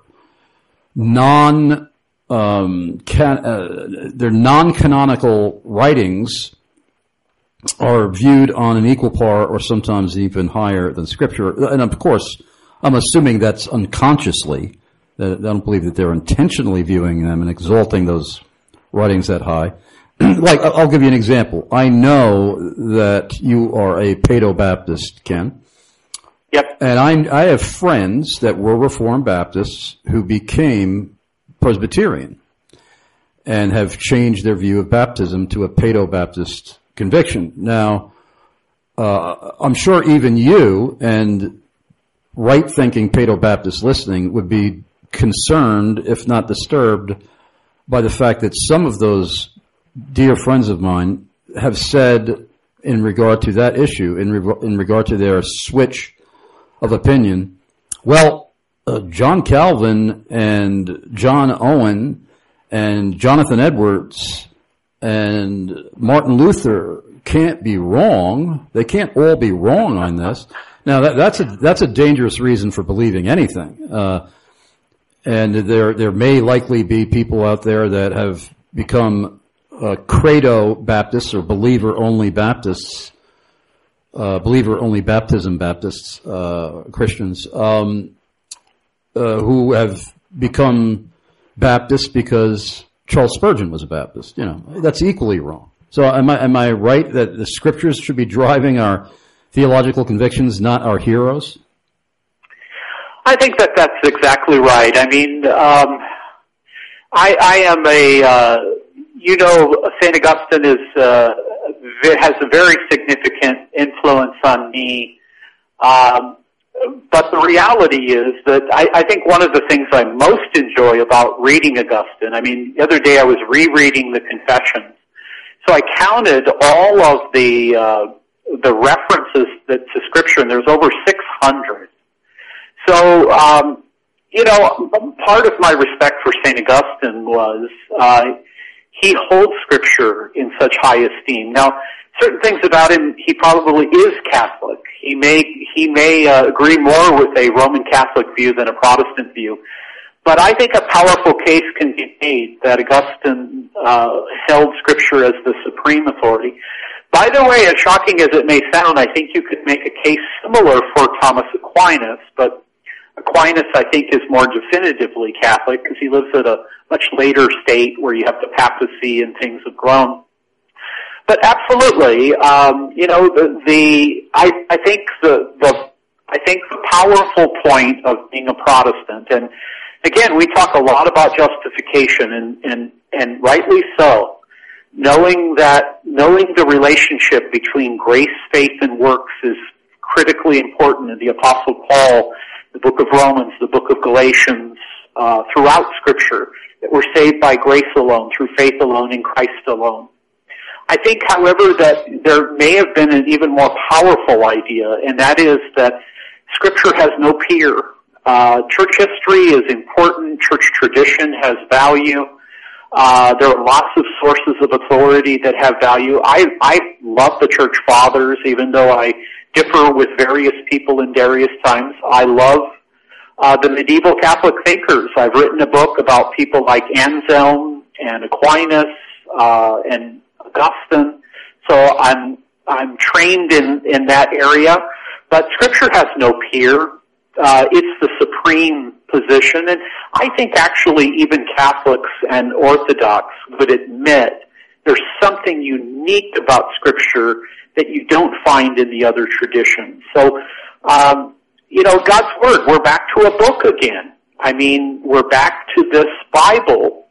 non um, can, uh, their non-canonical writings are viewed on an equal par or sometimes even higher than Scripture. And of course, I'm assuming that's unconsciously. I don't believe that they're intentionally viewing them and exalting those writings that high. Like, I'll give you an example. I know that you are a Paedo-Baptist, Ken. Yep. And I, I have friends that were Reformed Baptists who became Presbyterian and have changed their view of baptism to a Paedo-Baptist conviction. Now, uh, I'm sure even you and right-thinking Paedo-Baptist listening would be concerned, if not disturbed, by the fact that some of those dear friends of mine have said in regard to that issue, in, re- in regard to their switch of opinion, well, uh, John Calvin and John Owen and Jonathan Edwards and Martin Luther can't be wrong. They can't all be wrong on this. Now, that, that's a that's a dangerous reason for believing anything. Uh, and there there may likely be people out there that have become uh, credo Baptists or believer-only Baptists, uh, believer-only baptism Baptists, uh, Christians, um, uh, who have become Baptists because Charles Spurgeon was a Baptist. You know, that's equally wrong. So am I am I right that the Scriptures should be driving our theological convictions, not our heroes? I think that that's exactly right. I mean, um, I, I am a uh, you know, Saint Augustine is uh, has a very significant influence on me. Um, but the reality is that I, I think one of the things I most enjoy about reading Augustine, I mean, the other day I was rereading the Confessions, so I counted all of the uh, the references that, to Scripture, and there's over six hundred. So, um, you know, part of my respect for Saint Augustine was uh, he holds Scripture in such high esteem. Now, certain things about him, he probably is Catholic. He may he may uh, agree more with a Roman Catholic view than a Protestant view. But I think a powerful case can be made that Augustine uh, held Scripture as the supreme authority. By the way, as shocking as it may sound, I think you could make a case similar for Thomas Aquinas, but Aquinas, I think, is more definitively Catholic because he lives at a much later state where you have the papacy and things have grown. But absolutely, um, you know, the, the I, I think the, the I think the powerful point of being a Protestant, and again, we talk a lot about justification, and, and, and rightly so, knowing that knowing the relationship between grace, faith, and works is critically important. In the Apostle Paul, the book of Romans, the book of Galatians, uh, throughout Scripture, that we're saved by grace alone, through faith alone, in Christ alone. I think, however, that there may have been an even more powerful idea, and that is that Scripture has no peer. Uh, church history is important. Church tradition has value. Uh, there are lots of sources of authority that have value. I, I love the Church Fathers, even though I differ with various people in various times. I love uh, the medieval Catholic thinkers. I've written a book about people like Anselm and Aquinas uh, and Augustine, so I'm I'm trained in, in that area. But Scripture has no peer. Uh, it's the supreme position, and I think actually even Catholics and Orthodox would admit there's something unique about Scripture that you don't find in the other traditions. So, um, you know, God's Word, we're back to a book again. I mean, we're back to this Bible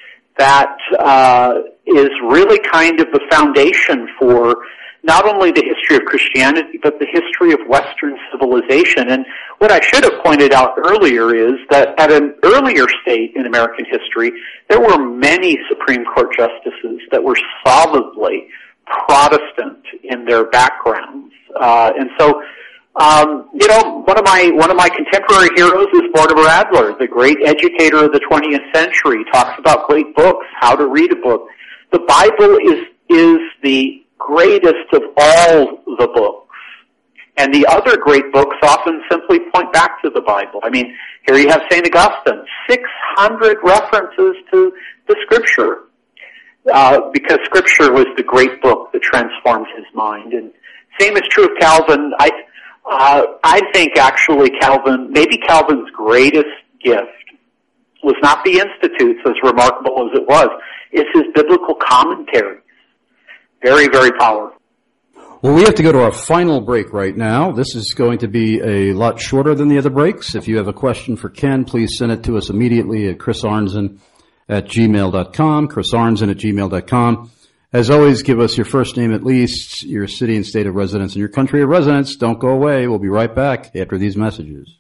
that uh, is really kind of the foundation for not only the history of Christianity, but the history of Western civilization. And what I should have pointed out earlier is that at an earlier state in American history, there were many Supreme Court justices that were solidly Protestant in their backgrounds. Uh, and so, um, you know, one of my one of my contemporary heroes is Mortimer Adler, the great educator of the twentieth century. He talks about great books, how to read a book. The Bible is is the greatest of all the books. And the other great books often simply point back to the Bible. I mean, here you have Saint Augustine, six hundred references to the Scripture, uh, because Scripture was the great book that transforms his mind. And same is true of Calvin. I, uh, I think actually Calvin, maybe Calvin's greatest gift was not the Institutes, as remarkable as it was, it's his biblical commentary. Very, very powerful. Well, we have to go to our final break right now. This is going to be a lot shorter than the other breaks. If you have a question for Ken, please send it to us immediately at chris arnzen at gmail dot com, chris arnzen at gmail dot com. As always, give us your first name at least, your city and state of residence, and your country of residence. Don't go away. We'll be right back after these messages.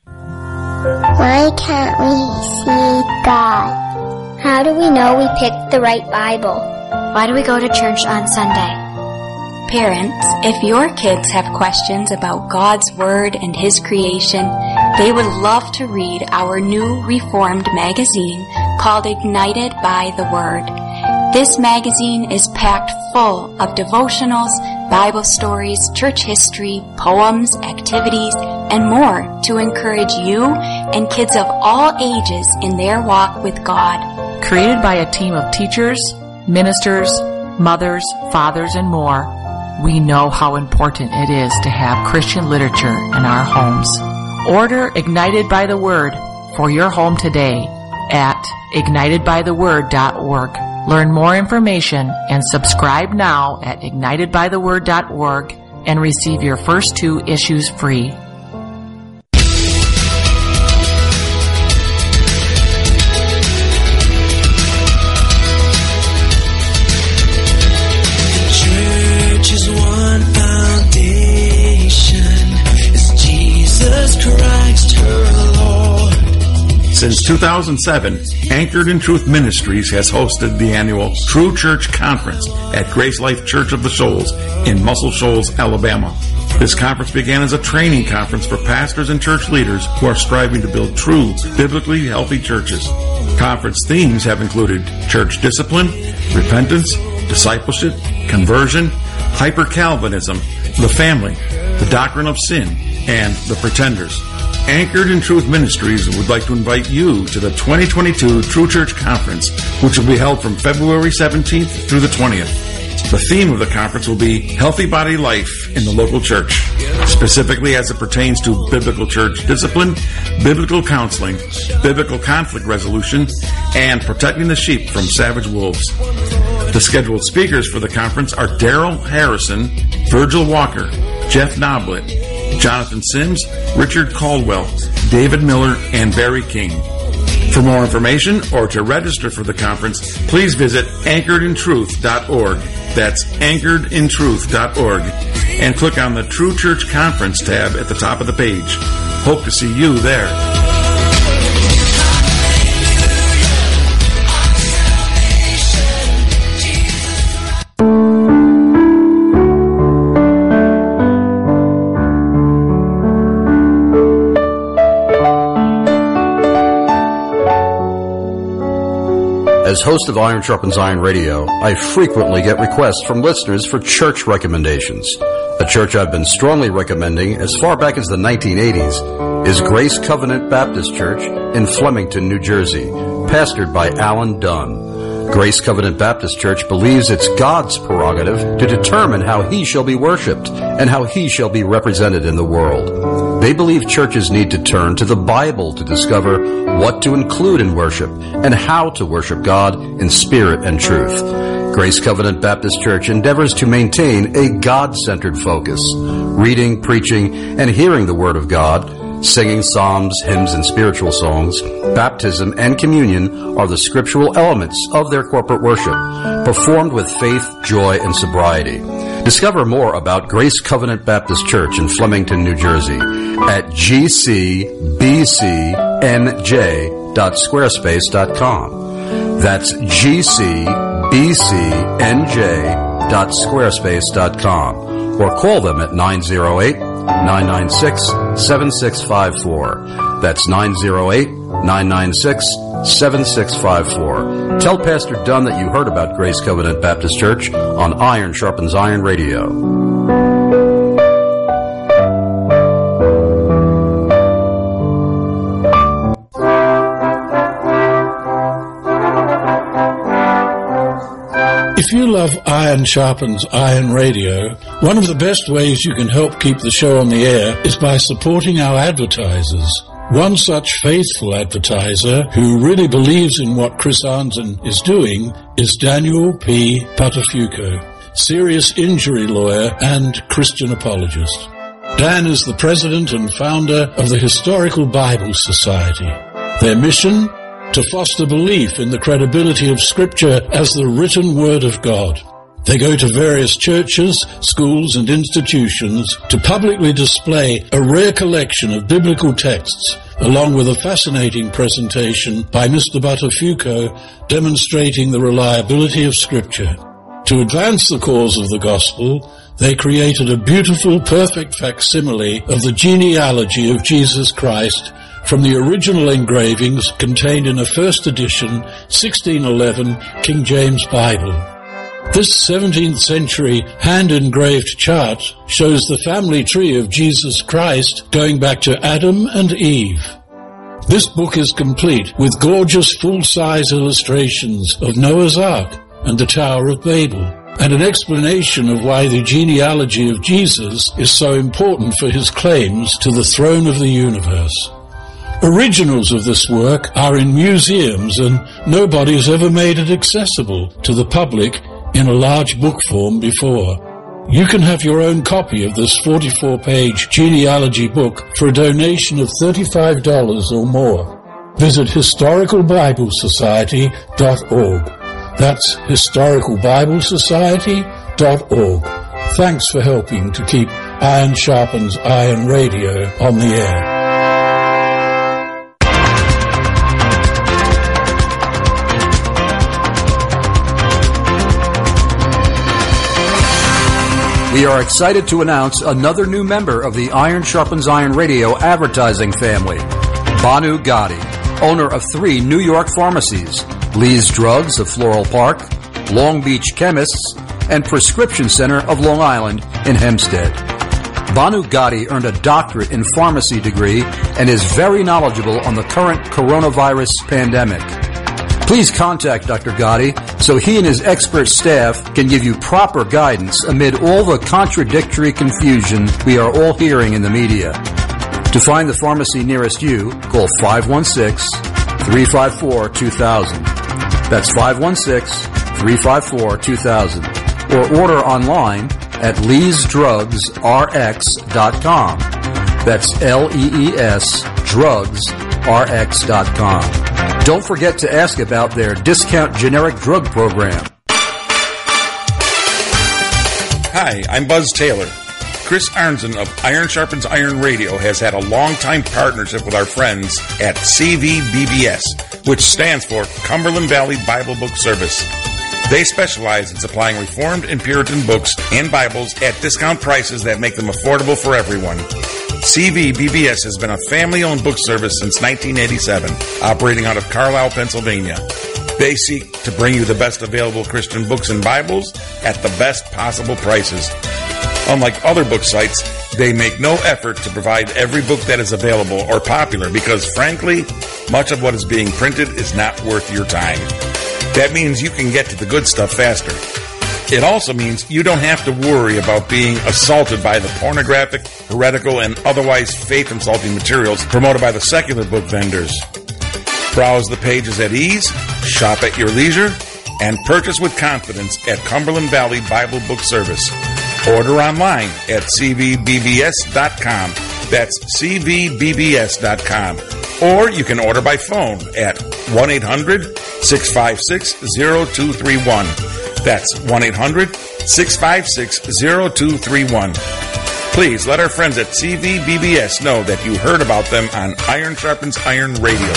Why can't we see God? How do we know we picked the right Bible? Why do we go to church on Sunday? Parents, if your kids have questions about God's Word and His creation, they would love to read our new Reformed magazine called Ignited by the Word. This magazine is packed full of devotionals, Bible stories, church history, poems, activities, and more to encourage you and kids of all ages in their walk with God. Created by a team of teachers, ministers, mothers, fathers, and more, we know how important it is to have Christian literature in our homes. Order Ignited by the Word for your home today at ignited by the word dot org. Learn more information and subscribe now at ignited by the word dot org and receive your first two issues free. Since two thousand seven, Anchored in Truth Ministries has hosted the annual True Church Conference at Grace Life Church of the Shoals in Muscle Shoals, Alabama. This conference began as a training conference for pastors and church leaders who are striving to build true, biblically healthy churches. Conference themes have included church discipline, repentance, discipleship, conversion, hyper-Calvinism, the family, the doctrine of sin, and the pretenders. Anchored in Truth Ministries would like to invite you to the twenty twenty-two True Church Conference, which will be held from February seventeenth through the twentieth. The theme of the conference will be Healthy Body Life in the Local Church, specifically as it pertains to biblical church discipline, biblical counseling, biblical conflict resolution, and protecting the sheep from savage wolves. The scheduled speakers for the conference are Daryl Harrison, Virgil Walker, Jeff Noblet, Jonathan Sims, Richard Caldwell, David Miller, and Barry King. For more information or to register for the conference, please visit anchored in truth dot org. That's anchored in truth dot org. And click on the True Church Conference tab at the top of the page. Hope to see you there. As host of Iron Sharpens Iron Radio, I frequently get requests from listeners for church recommendations. A church I've been strongly recommending as far back as the nineteen eighties is Grace Covenant Baptist Church in Flemington, New Jersey, pastored by Alan Dunn. Grace Covenant Baptist Church believes it's God's prerogative to determine how He shall be worshipped and how He shall be represented in the world. They believe churches need to turn to the Bible to discover what to include in worship and how to worship God in spirit and truth. Grace Covenant Baptist Church endeavors to maintain a God-centered focus, reading, preaching, and hearing the Word of God. Singing psalms, hymns, and spiritual songs, baptism, and communion are the scriptural elements of their corporate worship, performed with faith, joy, and sobriety. Discover more about Grace Covenant Baptist Church in Flemington, New Jersey at g c b c n j dot squarespace dot com. That's g c b c n j dot squarespace dot com, or call them at nine oh eight, nine nine six, seven six five four. That's nine oh eight, nine nine six, seven six five four. Tell Pastor Dunn that you heard about Grace Covenant Baptist Church on Iron Sharpens Iron Radio. If you love Iron Sharpens Iron Radio, one of the best ways you can help keep the show on the air is by supporting our advertisers. One such faithful advertiser who really believes in what Chris Arnzen is doing is Daniel P. Patafuco, serious injury lawyer and Christian apologist. Dan is the president and founder of the Historical Bible Society. Their mission? To foster belief in the credibility of Scripture as the written Word of God. They go to various churches, schools, and institutions to publicly display a rare collection of biblical texts, along with a fascinating presentation by Mister Buttafuoco demonstrating the reliability of Scripture. To advance the cause of the gospel, they created a beautiful, perfect facsimile of the genealogy of Jesus Christ from the original engravings contained in a first edition sixteen eleven King James Bible. This seventeenth century hand-engraved chart shows the family tree of Jesus Christ going back to Adam and Eve. This book is complete with gorgeous full-size illustrations of Noah's Ark and the Tower of Babel, and an explanation of why the genealogy of Jesus is so important for his claims to the throne of the universe. Originals of this work are in museums, and nobody has ever made it accessible to the public in a large book form before. You can have your own copy of this forty-four page genealogy book for a donation of thirty-five dollars or more. Visit historical bible society dot org. That's historical bible society dot org. Thanks for helping to keep Iron Sharpens Iron Radio on the air. We are excited to announce another new member of the Iron Sharpens Iron Radio advertising family, Banu Gotti, owner of three New York pharmacies, Lee's Drugs of Floral Park, Long Beach Chemists, and Prescription Center of Long Island in Hempstead. Banu Gotti earned a doctorate in pharmacy degree and is very knowledgeable on the current coronavirus pandemic. Please contact Doctor Gotti so he and his expert staff can give you proper guidance amid all the contradictory confusion we are all hearing in the media. To find the pharmacy nearest you, call five one six, three five four, two thousand. That's five one six, three five four, two thousand. Or order online at lees drugs r x dot com. That's L E E S drugs r x dot com. Don't forget to ask about their discount generic drug program. Hi, I'm Buzz Taylor. Chris Arnzen of Iron Sharpens Iron Radio has had a long-time partnership with our friends at C V B B S, which stands for Cumberland Valley Bible Book Service. They specialize in supplying Reformed and Puritan books and Bibles at discount prices that make them affordable for everyone. C V B B S has been a family-owned book service since nineteen eighty-seven, operating out of Carlisle, Pennsylvania. They seek to bring you the best available Christian books and Bibles at the best possible prices. Unlike other book sites, they make no effort to provide every book that is available or popular because, frankly, much of what is being printed is not worth your time. That means you can get to the good stuff faster. It also means you don't have to worry about being assaulted by the pornographic, heretical, and otherwise faith-insulting materials promoted by the secular book vendors. Browse the pages at ease, shop at your leisure, and purchase with confidence at Cumberland Valley Bible Book Service. Order online at c v b b s dot com. That's c v b b s dot com. Or you can order by phone at one eight hundred, six five six, zero two three one. That's one eight hundred, six five six, zero two three one. Please let our friends at C V B B S know that you heard about them on Iron Sharpens Iron Radio.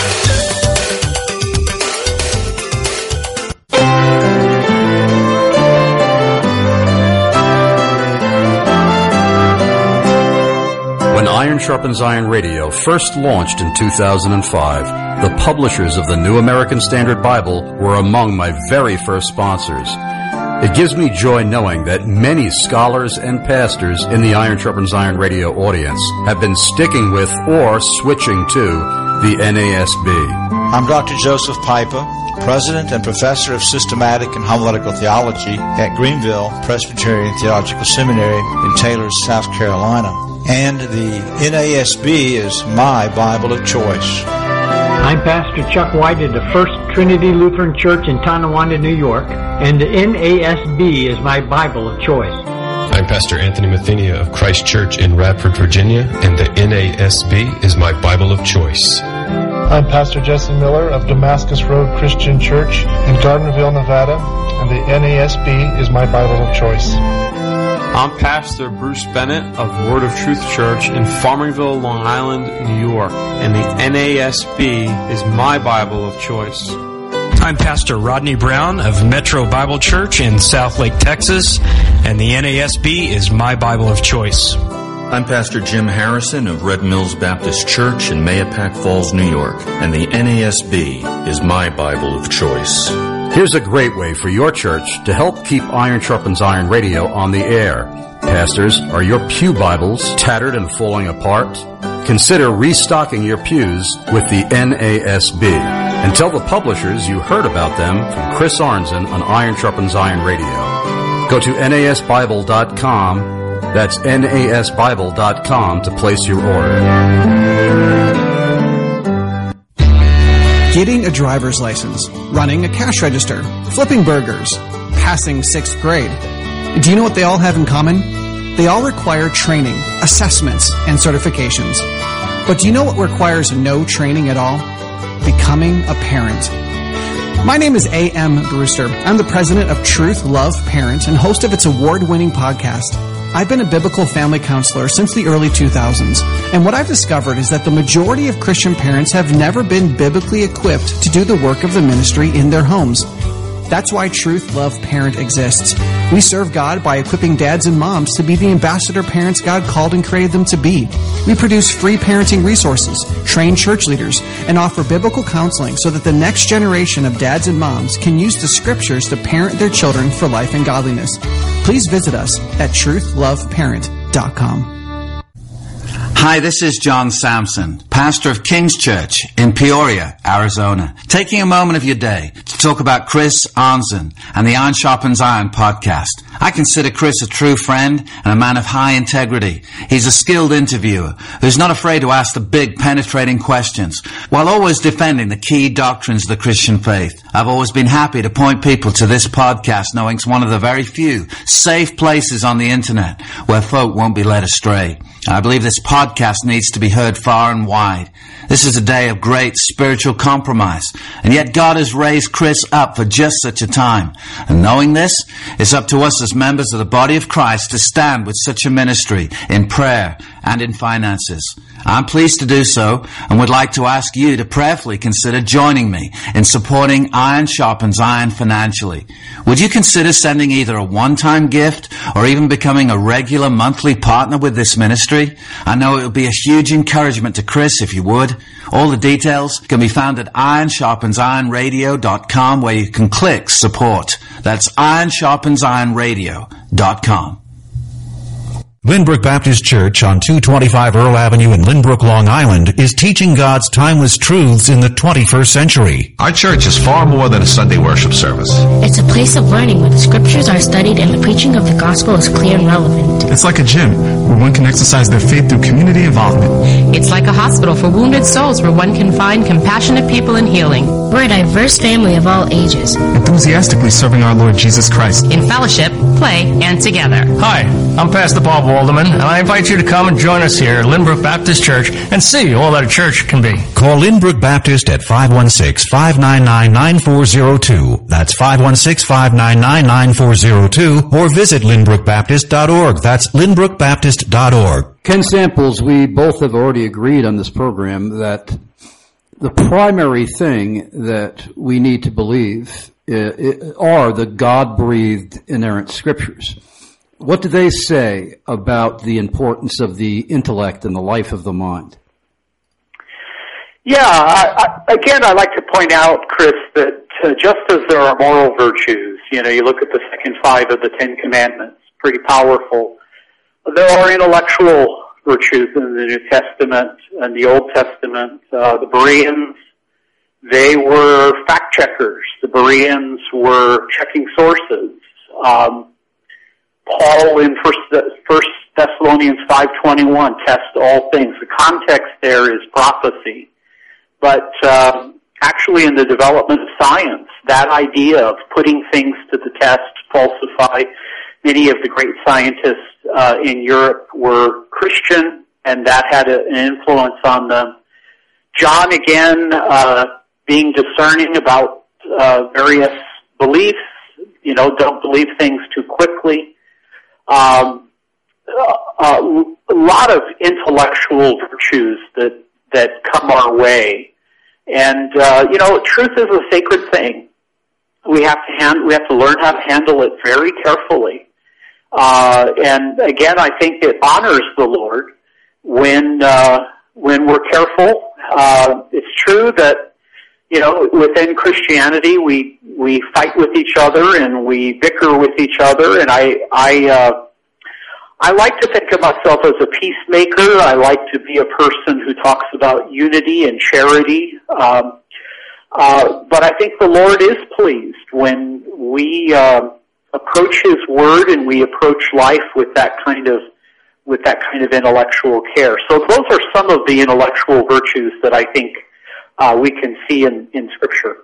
When Iron Sharpens Iron Radio first launched in two thousand five, the publishers of the New American Standard Bible were among my very first sponsors. It gives me joy knowing that many scholars and pastors in the Iron Sharpens Iron Radio audience have been sticking with or switching to the N A S B. I'm Doctor Joseph Piper, President and Professor of Systematic and Homiletical Theology at Greenville Presbyterian Theological Seminary in Taylor, South Carolina. And the N A S B is my Bible of choice. I'm Pastor Chuck White of the First Trinity Lutheran Church in Tonawanda, New York, and the N A S B is my Bible of choice. I'm Pastor Anthony Mathenia of Christ Church in Radford, Virginia, and the N A S B is my Bible of choice. I'm Pastor Jesse Miller of Damascus Road Christian Church in Gardnerville, Nevada, and the N A S B is my Bible of choice. I'm Pastor Bruce Bennett of Word of Truth Church in Farmingville, Long Island, New York, and the N A S B is my Bible of choice. I'm Pastor Rodney Brown of Metro Bible Church in Southlake, Texas, and the N A S B is my Bible of choice. I'm Pastor Jim Harrison of Red Mills Baptist Church in Mahopac Falls, New York, and the N A S B is my Bible of choice. Here's a great way for your church to help keep Iron Sharpens Iron Radio on the air. Pastors, are your pew Bibles tattered and falling apart? Consider restocking your pews with the N A S B. And tell the publishers you heard about them from Chris Arnzen on Iron Sharpens Iron Radio. Go to N A S Bible dot com. That's N A S Bible dot com to place your order. Getting a driver's license, running a cash register, flipping burgers, passing sixth grade. Do you know what they all have in common? They all require training, assessments, and certifications. But do you know what requires no training at all? Becoming a parent. My name is A M Brewster. I'm the president of Truth Love Parent and host of its award-winning podcast. I've been a biblical family counselor since the early two thousands, and what I've discovered is that the majority of Christian parents have never been biblically equipped to do the work of the ministry in their homes. That's why Truth Love Parent exists. We serve God by equipping dads and moms to be the ambassador parents God called and created them to be. We produce free parenting resources, train church leaders, and offer biblical counseling so that the next generation of dads and moms can use the scriptures to parent their children for life and godliness. Please visit us at truth love parent dot com. Hi, this is John Sampson, pastor of King's Church in Peoria, Arizona, taking a moment of your day to talk about Chris Arnzen and the Iron Sharpens Iron podcast. I consider Chris a true friend and a man of high integrity. He's a skilled interviewer who's not afraid to ask the big, penetrating questions while always defending the key doctrines of the Christian faith. I've always been happy to point people to this podcast, knowing it's one of the very few safe places on the internet where folk won't be led astray. I believe this podcast needs to be heard far and wide. This is a day of great spiritual compromise, and yet God has raised Chris up for just such a time. And knowing this, it's up to us as members of the body of Christ to stand with such a ministry in prayer and in finances. I'm pleased to do so and would like to ask you to prayerfully consider joining me in supporting Iron Sharpens Iron financially. Would you consider sending either a one-time gift or even becoming a regular monthly partner with this ministry? I know it would be a huge encouragement to Chris if you would. All the details can be found at iron sharpens iron radio dot com, where you can click support. That's iron sharpens iron radio dot com. Lynbrook Baptist Church on two twenty-five Earl Avenue in Lynbrook, Long Island is teaching God's timeless truths in the twenty-first century. Our church is far more than a Sunday worship service. It's a place of learning where the scriptures are studied and the preaching of the gospel is clear and relevant. It's like a gym where one can exercise their faith through community involvement. It's like a hospital for wounded souls where one can find compassionate people in healing. We're a diverse family of all ages, enthusiastically serving our Lord Jesus Christ in fellowship, play, and together. Hi, I'm Pastor Bob Walderman, and I invite you to come and join us here at Lynbrook Baptist Church and see all that a church can be. Call Lynbrook Baptist at five one six, five nine nine, nine four zero two. That's five one six, five nine nine, nine four zero two, or visit lynbrook baptist dot org. That's lynbrook baptist dot org. Ken Samples, we both have already agreed on this program that the primary thing that we need to believe are the God-breathed inerrant scriptures. What do they say about the importance of the intellect and the life of the mind? Yeah, I, I, again, I like to point out, Chris, that uh, just as there are moral virtues, you know, you look at the second five of the Ten Commandments, pretty powerful. There are intellectual virtues in the New Testament and the Old Testament. Uh, the Bereans, they were fact checkers. The Bereans were checking sources. Um, Paul in First, First Thessalonians five twenty-one, test all things. The context there is prophecy. But uh, actually in the development of science, that idea of putting things to the test, falsify, many of the great scientists uh, in Europe were Christian, and that had a, an influence on them. John, again, uh, being discerning about uh, various beliefs, you know, don't believe things too quickly. Um, uh, a lot of intellectual virtues that that come our way, and uh, you know, truth is a sacred thing. We have to hand, we have to learn how to handle it very carefully. Uh, and again, I think it honors the Lord when uh, when we're careful. Uh, it's true that, you know, within Christianity, we we fight with each other and we bicker with each other. And I I uh, I like to think of myself as a peacemaker. I like to be a person who talks about unity and charity. Um, uh, but I think the Lord is pleased when we uh, approach His Word and we approach life with that kind of with that kind of intellectual care. So those are some of the intellectual virtues that I think uh, we can see in, in Scripture.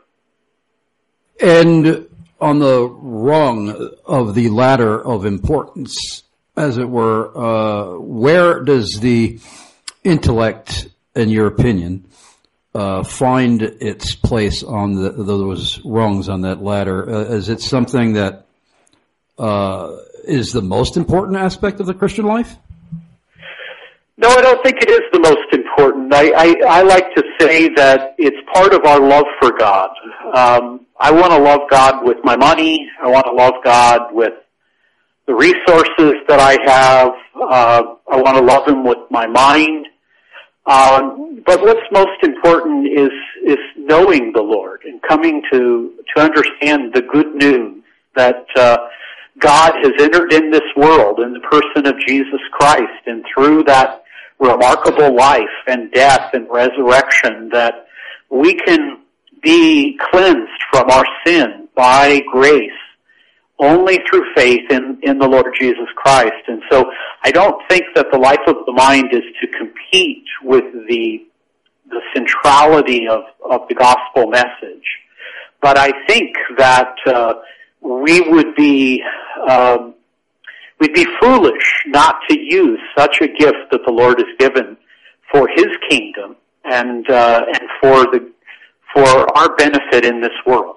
And on the rung of the ladder of importance, as it were, uh, where does the intellect, in your opinion, uh, find its place on the, those rungs on that ladder? Uh, is it something that uh, is the most important aspect of the Christian life? No, I don't think it is the most important important. I, I, I like to say that it's part of our love for God. Um, I want to love God with my money. I want to love God with the resources that I have. Uh, I want to love Him with my mind. Um, but what's most important is is knowing the Lord and coming to to understand the good news that uh, God has entered in this world in the person of Jesus Christ, and through that remarkable life and death and resurrection, that we can be cleansed from our sin by grace only through faith in, in the Lord Jesus Christ. And so I don't think that the life of the mind is to compete with the the centrality of, of the gospel message. But I think that uh, we would be um, we'd be foolish not to use such a gift that the Lord has given for His kingdom and uh, and for the for our benefit in this world.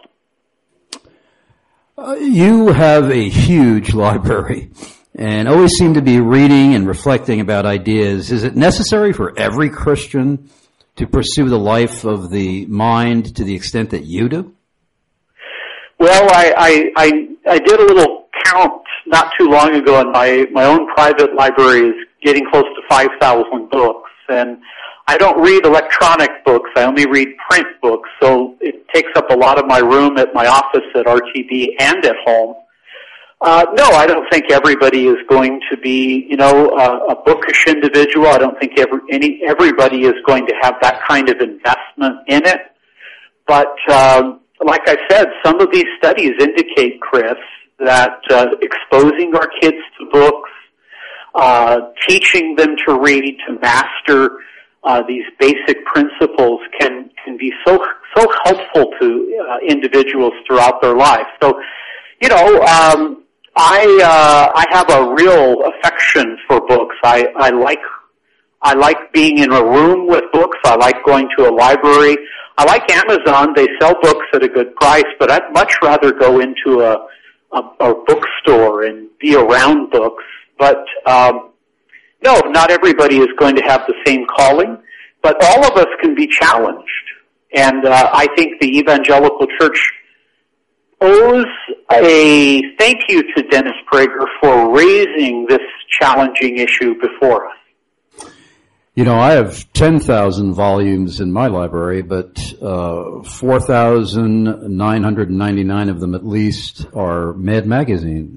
Uh, you have a huge library and always seem to be reading and reflecting about ideas. Is it necessary for every Christian to pursue the life of the mind to the extent that you do? Well, I, I, I, I did a little count not too long ago, and my, my own private library is getting close to five thousand books. And I don't read electronic books. I only read print books, so it takes up a lot of my room at my office at R T B and at home. Uh, no, I don't think everybody is going to be, you know, uh, a bookish individual. I don't think every, any, everybody is going to have that kind of investment in it. But, um, like I said, some of these studies indicate, Chris, that uh, exposing our kids to books, uh, teaching them to read, to master uh, these basic principles can can be so so helpful to uh, individuals throughout their life. So, you know, um, I uh, I have a real affection for books. I, I like I like being in a room with books. I like going to a library. I like Amazon. They sell books at a good price, but I'd much rather go into a a, a bookstore and be around books. But um, no, not everybody is going to have the same calling, but all of us can be challenged. And uh, I think the evangelical church owes a thank you to Dennis Prager for raising this challenging issue before us. You know, I have ten thousand volumes in my library, but uh, four thousand nine hundred ninety-nine of them at least are Mad Magazine.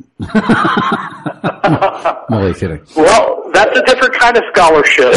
I'm only kidding. Well, that's a different kind of scholarship.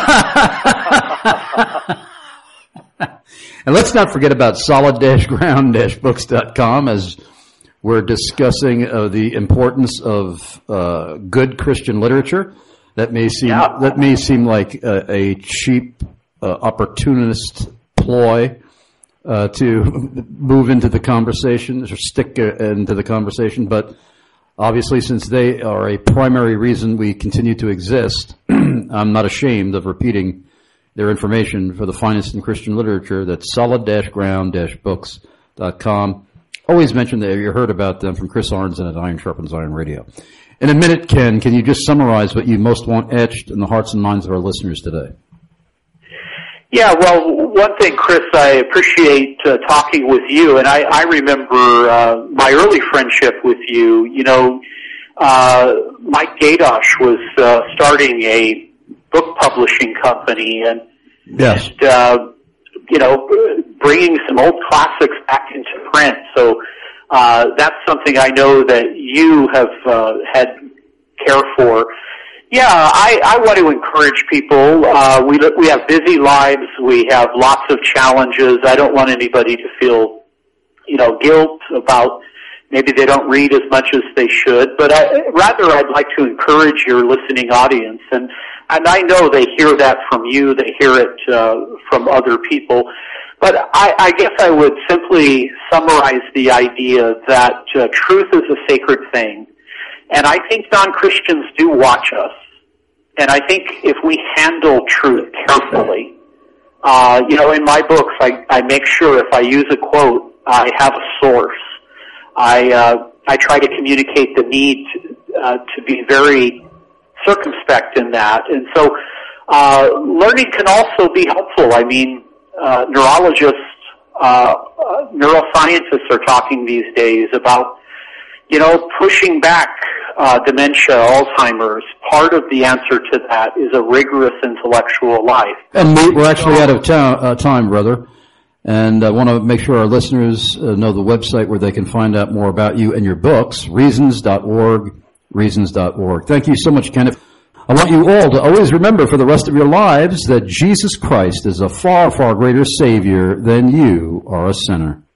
And let's not forget about solid dash ground dash books dot com as we're discussing uh, the importance of uh, good Christian literature. That may seem yeah. that may seem like a, a cheap uh, opportunist ploy uh, to move into the conversation or stick uh, into the conversation, but obviously, since they are a primary reason we continue to exist, I'm not ashamed of repeating their information for the finest in Christian literature. That's solid dash ground dash books dot com. Always mention that you heard about them from Chris Arnzen at Iron Sharpens Iron Radio. In a minute, Ken, can you just summarize what you most want etched in the hearts and minds of our listeners today? Yeah, well, one thing, Chris, I appreciate uh, talking with you, and I, I remember uh, my early friendship with you. You know, uh, Mike Gadosh was uh, starting a book publishing company, and yes. just, uh, you know, bringing some old classics back into print. So uh, that's something I know that you have uh, had care for. Yeah, I, I want to encourage people. Uh, we we have busy lives. We have lots of challenges. I don't want anybody to feel, you know, guilt about maybe they don't read as much as they should. But I, rather, I'd like to encourage your listening audience, and and I know they hear that from you. They hear it uh, from other people. But I, I guess I would simply summarize the idea that uh, truth is a sacred thing. And I think non-Christians do watch us. And I think if we handle truth carefully, uh, you know, in my books, I, I make sure if I use a quote, I have a source. I, uh, I try to communicate the need to, uh, to be very circumspect in that. And so Uh, learning can also be helpful. I mean, uh, neurologists, uh, uh, neuroscientists are talking these days about, you know, pushing back uh, dementia, Alzheimer's. Part of the answer to that is a rigorous intellectual life. And we, we're actually out of ta- uh, time, brother. And I want to make sure our listeners uh, know the website where they can find out more about you and your books, reasons dot org, reasons dot org. Thank you so much, Kenneth. I want you all to always remember for the rest of your lives that Jesus Christ is a far, far greater Savior than you are a sinner.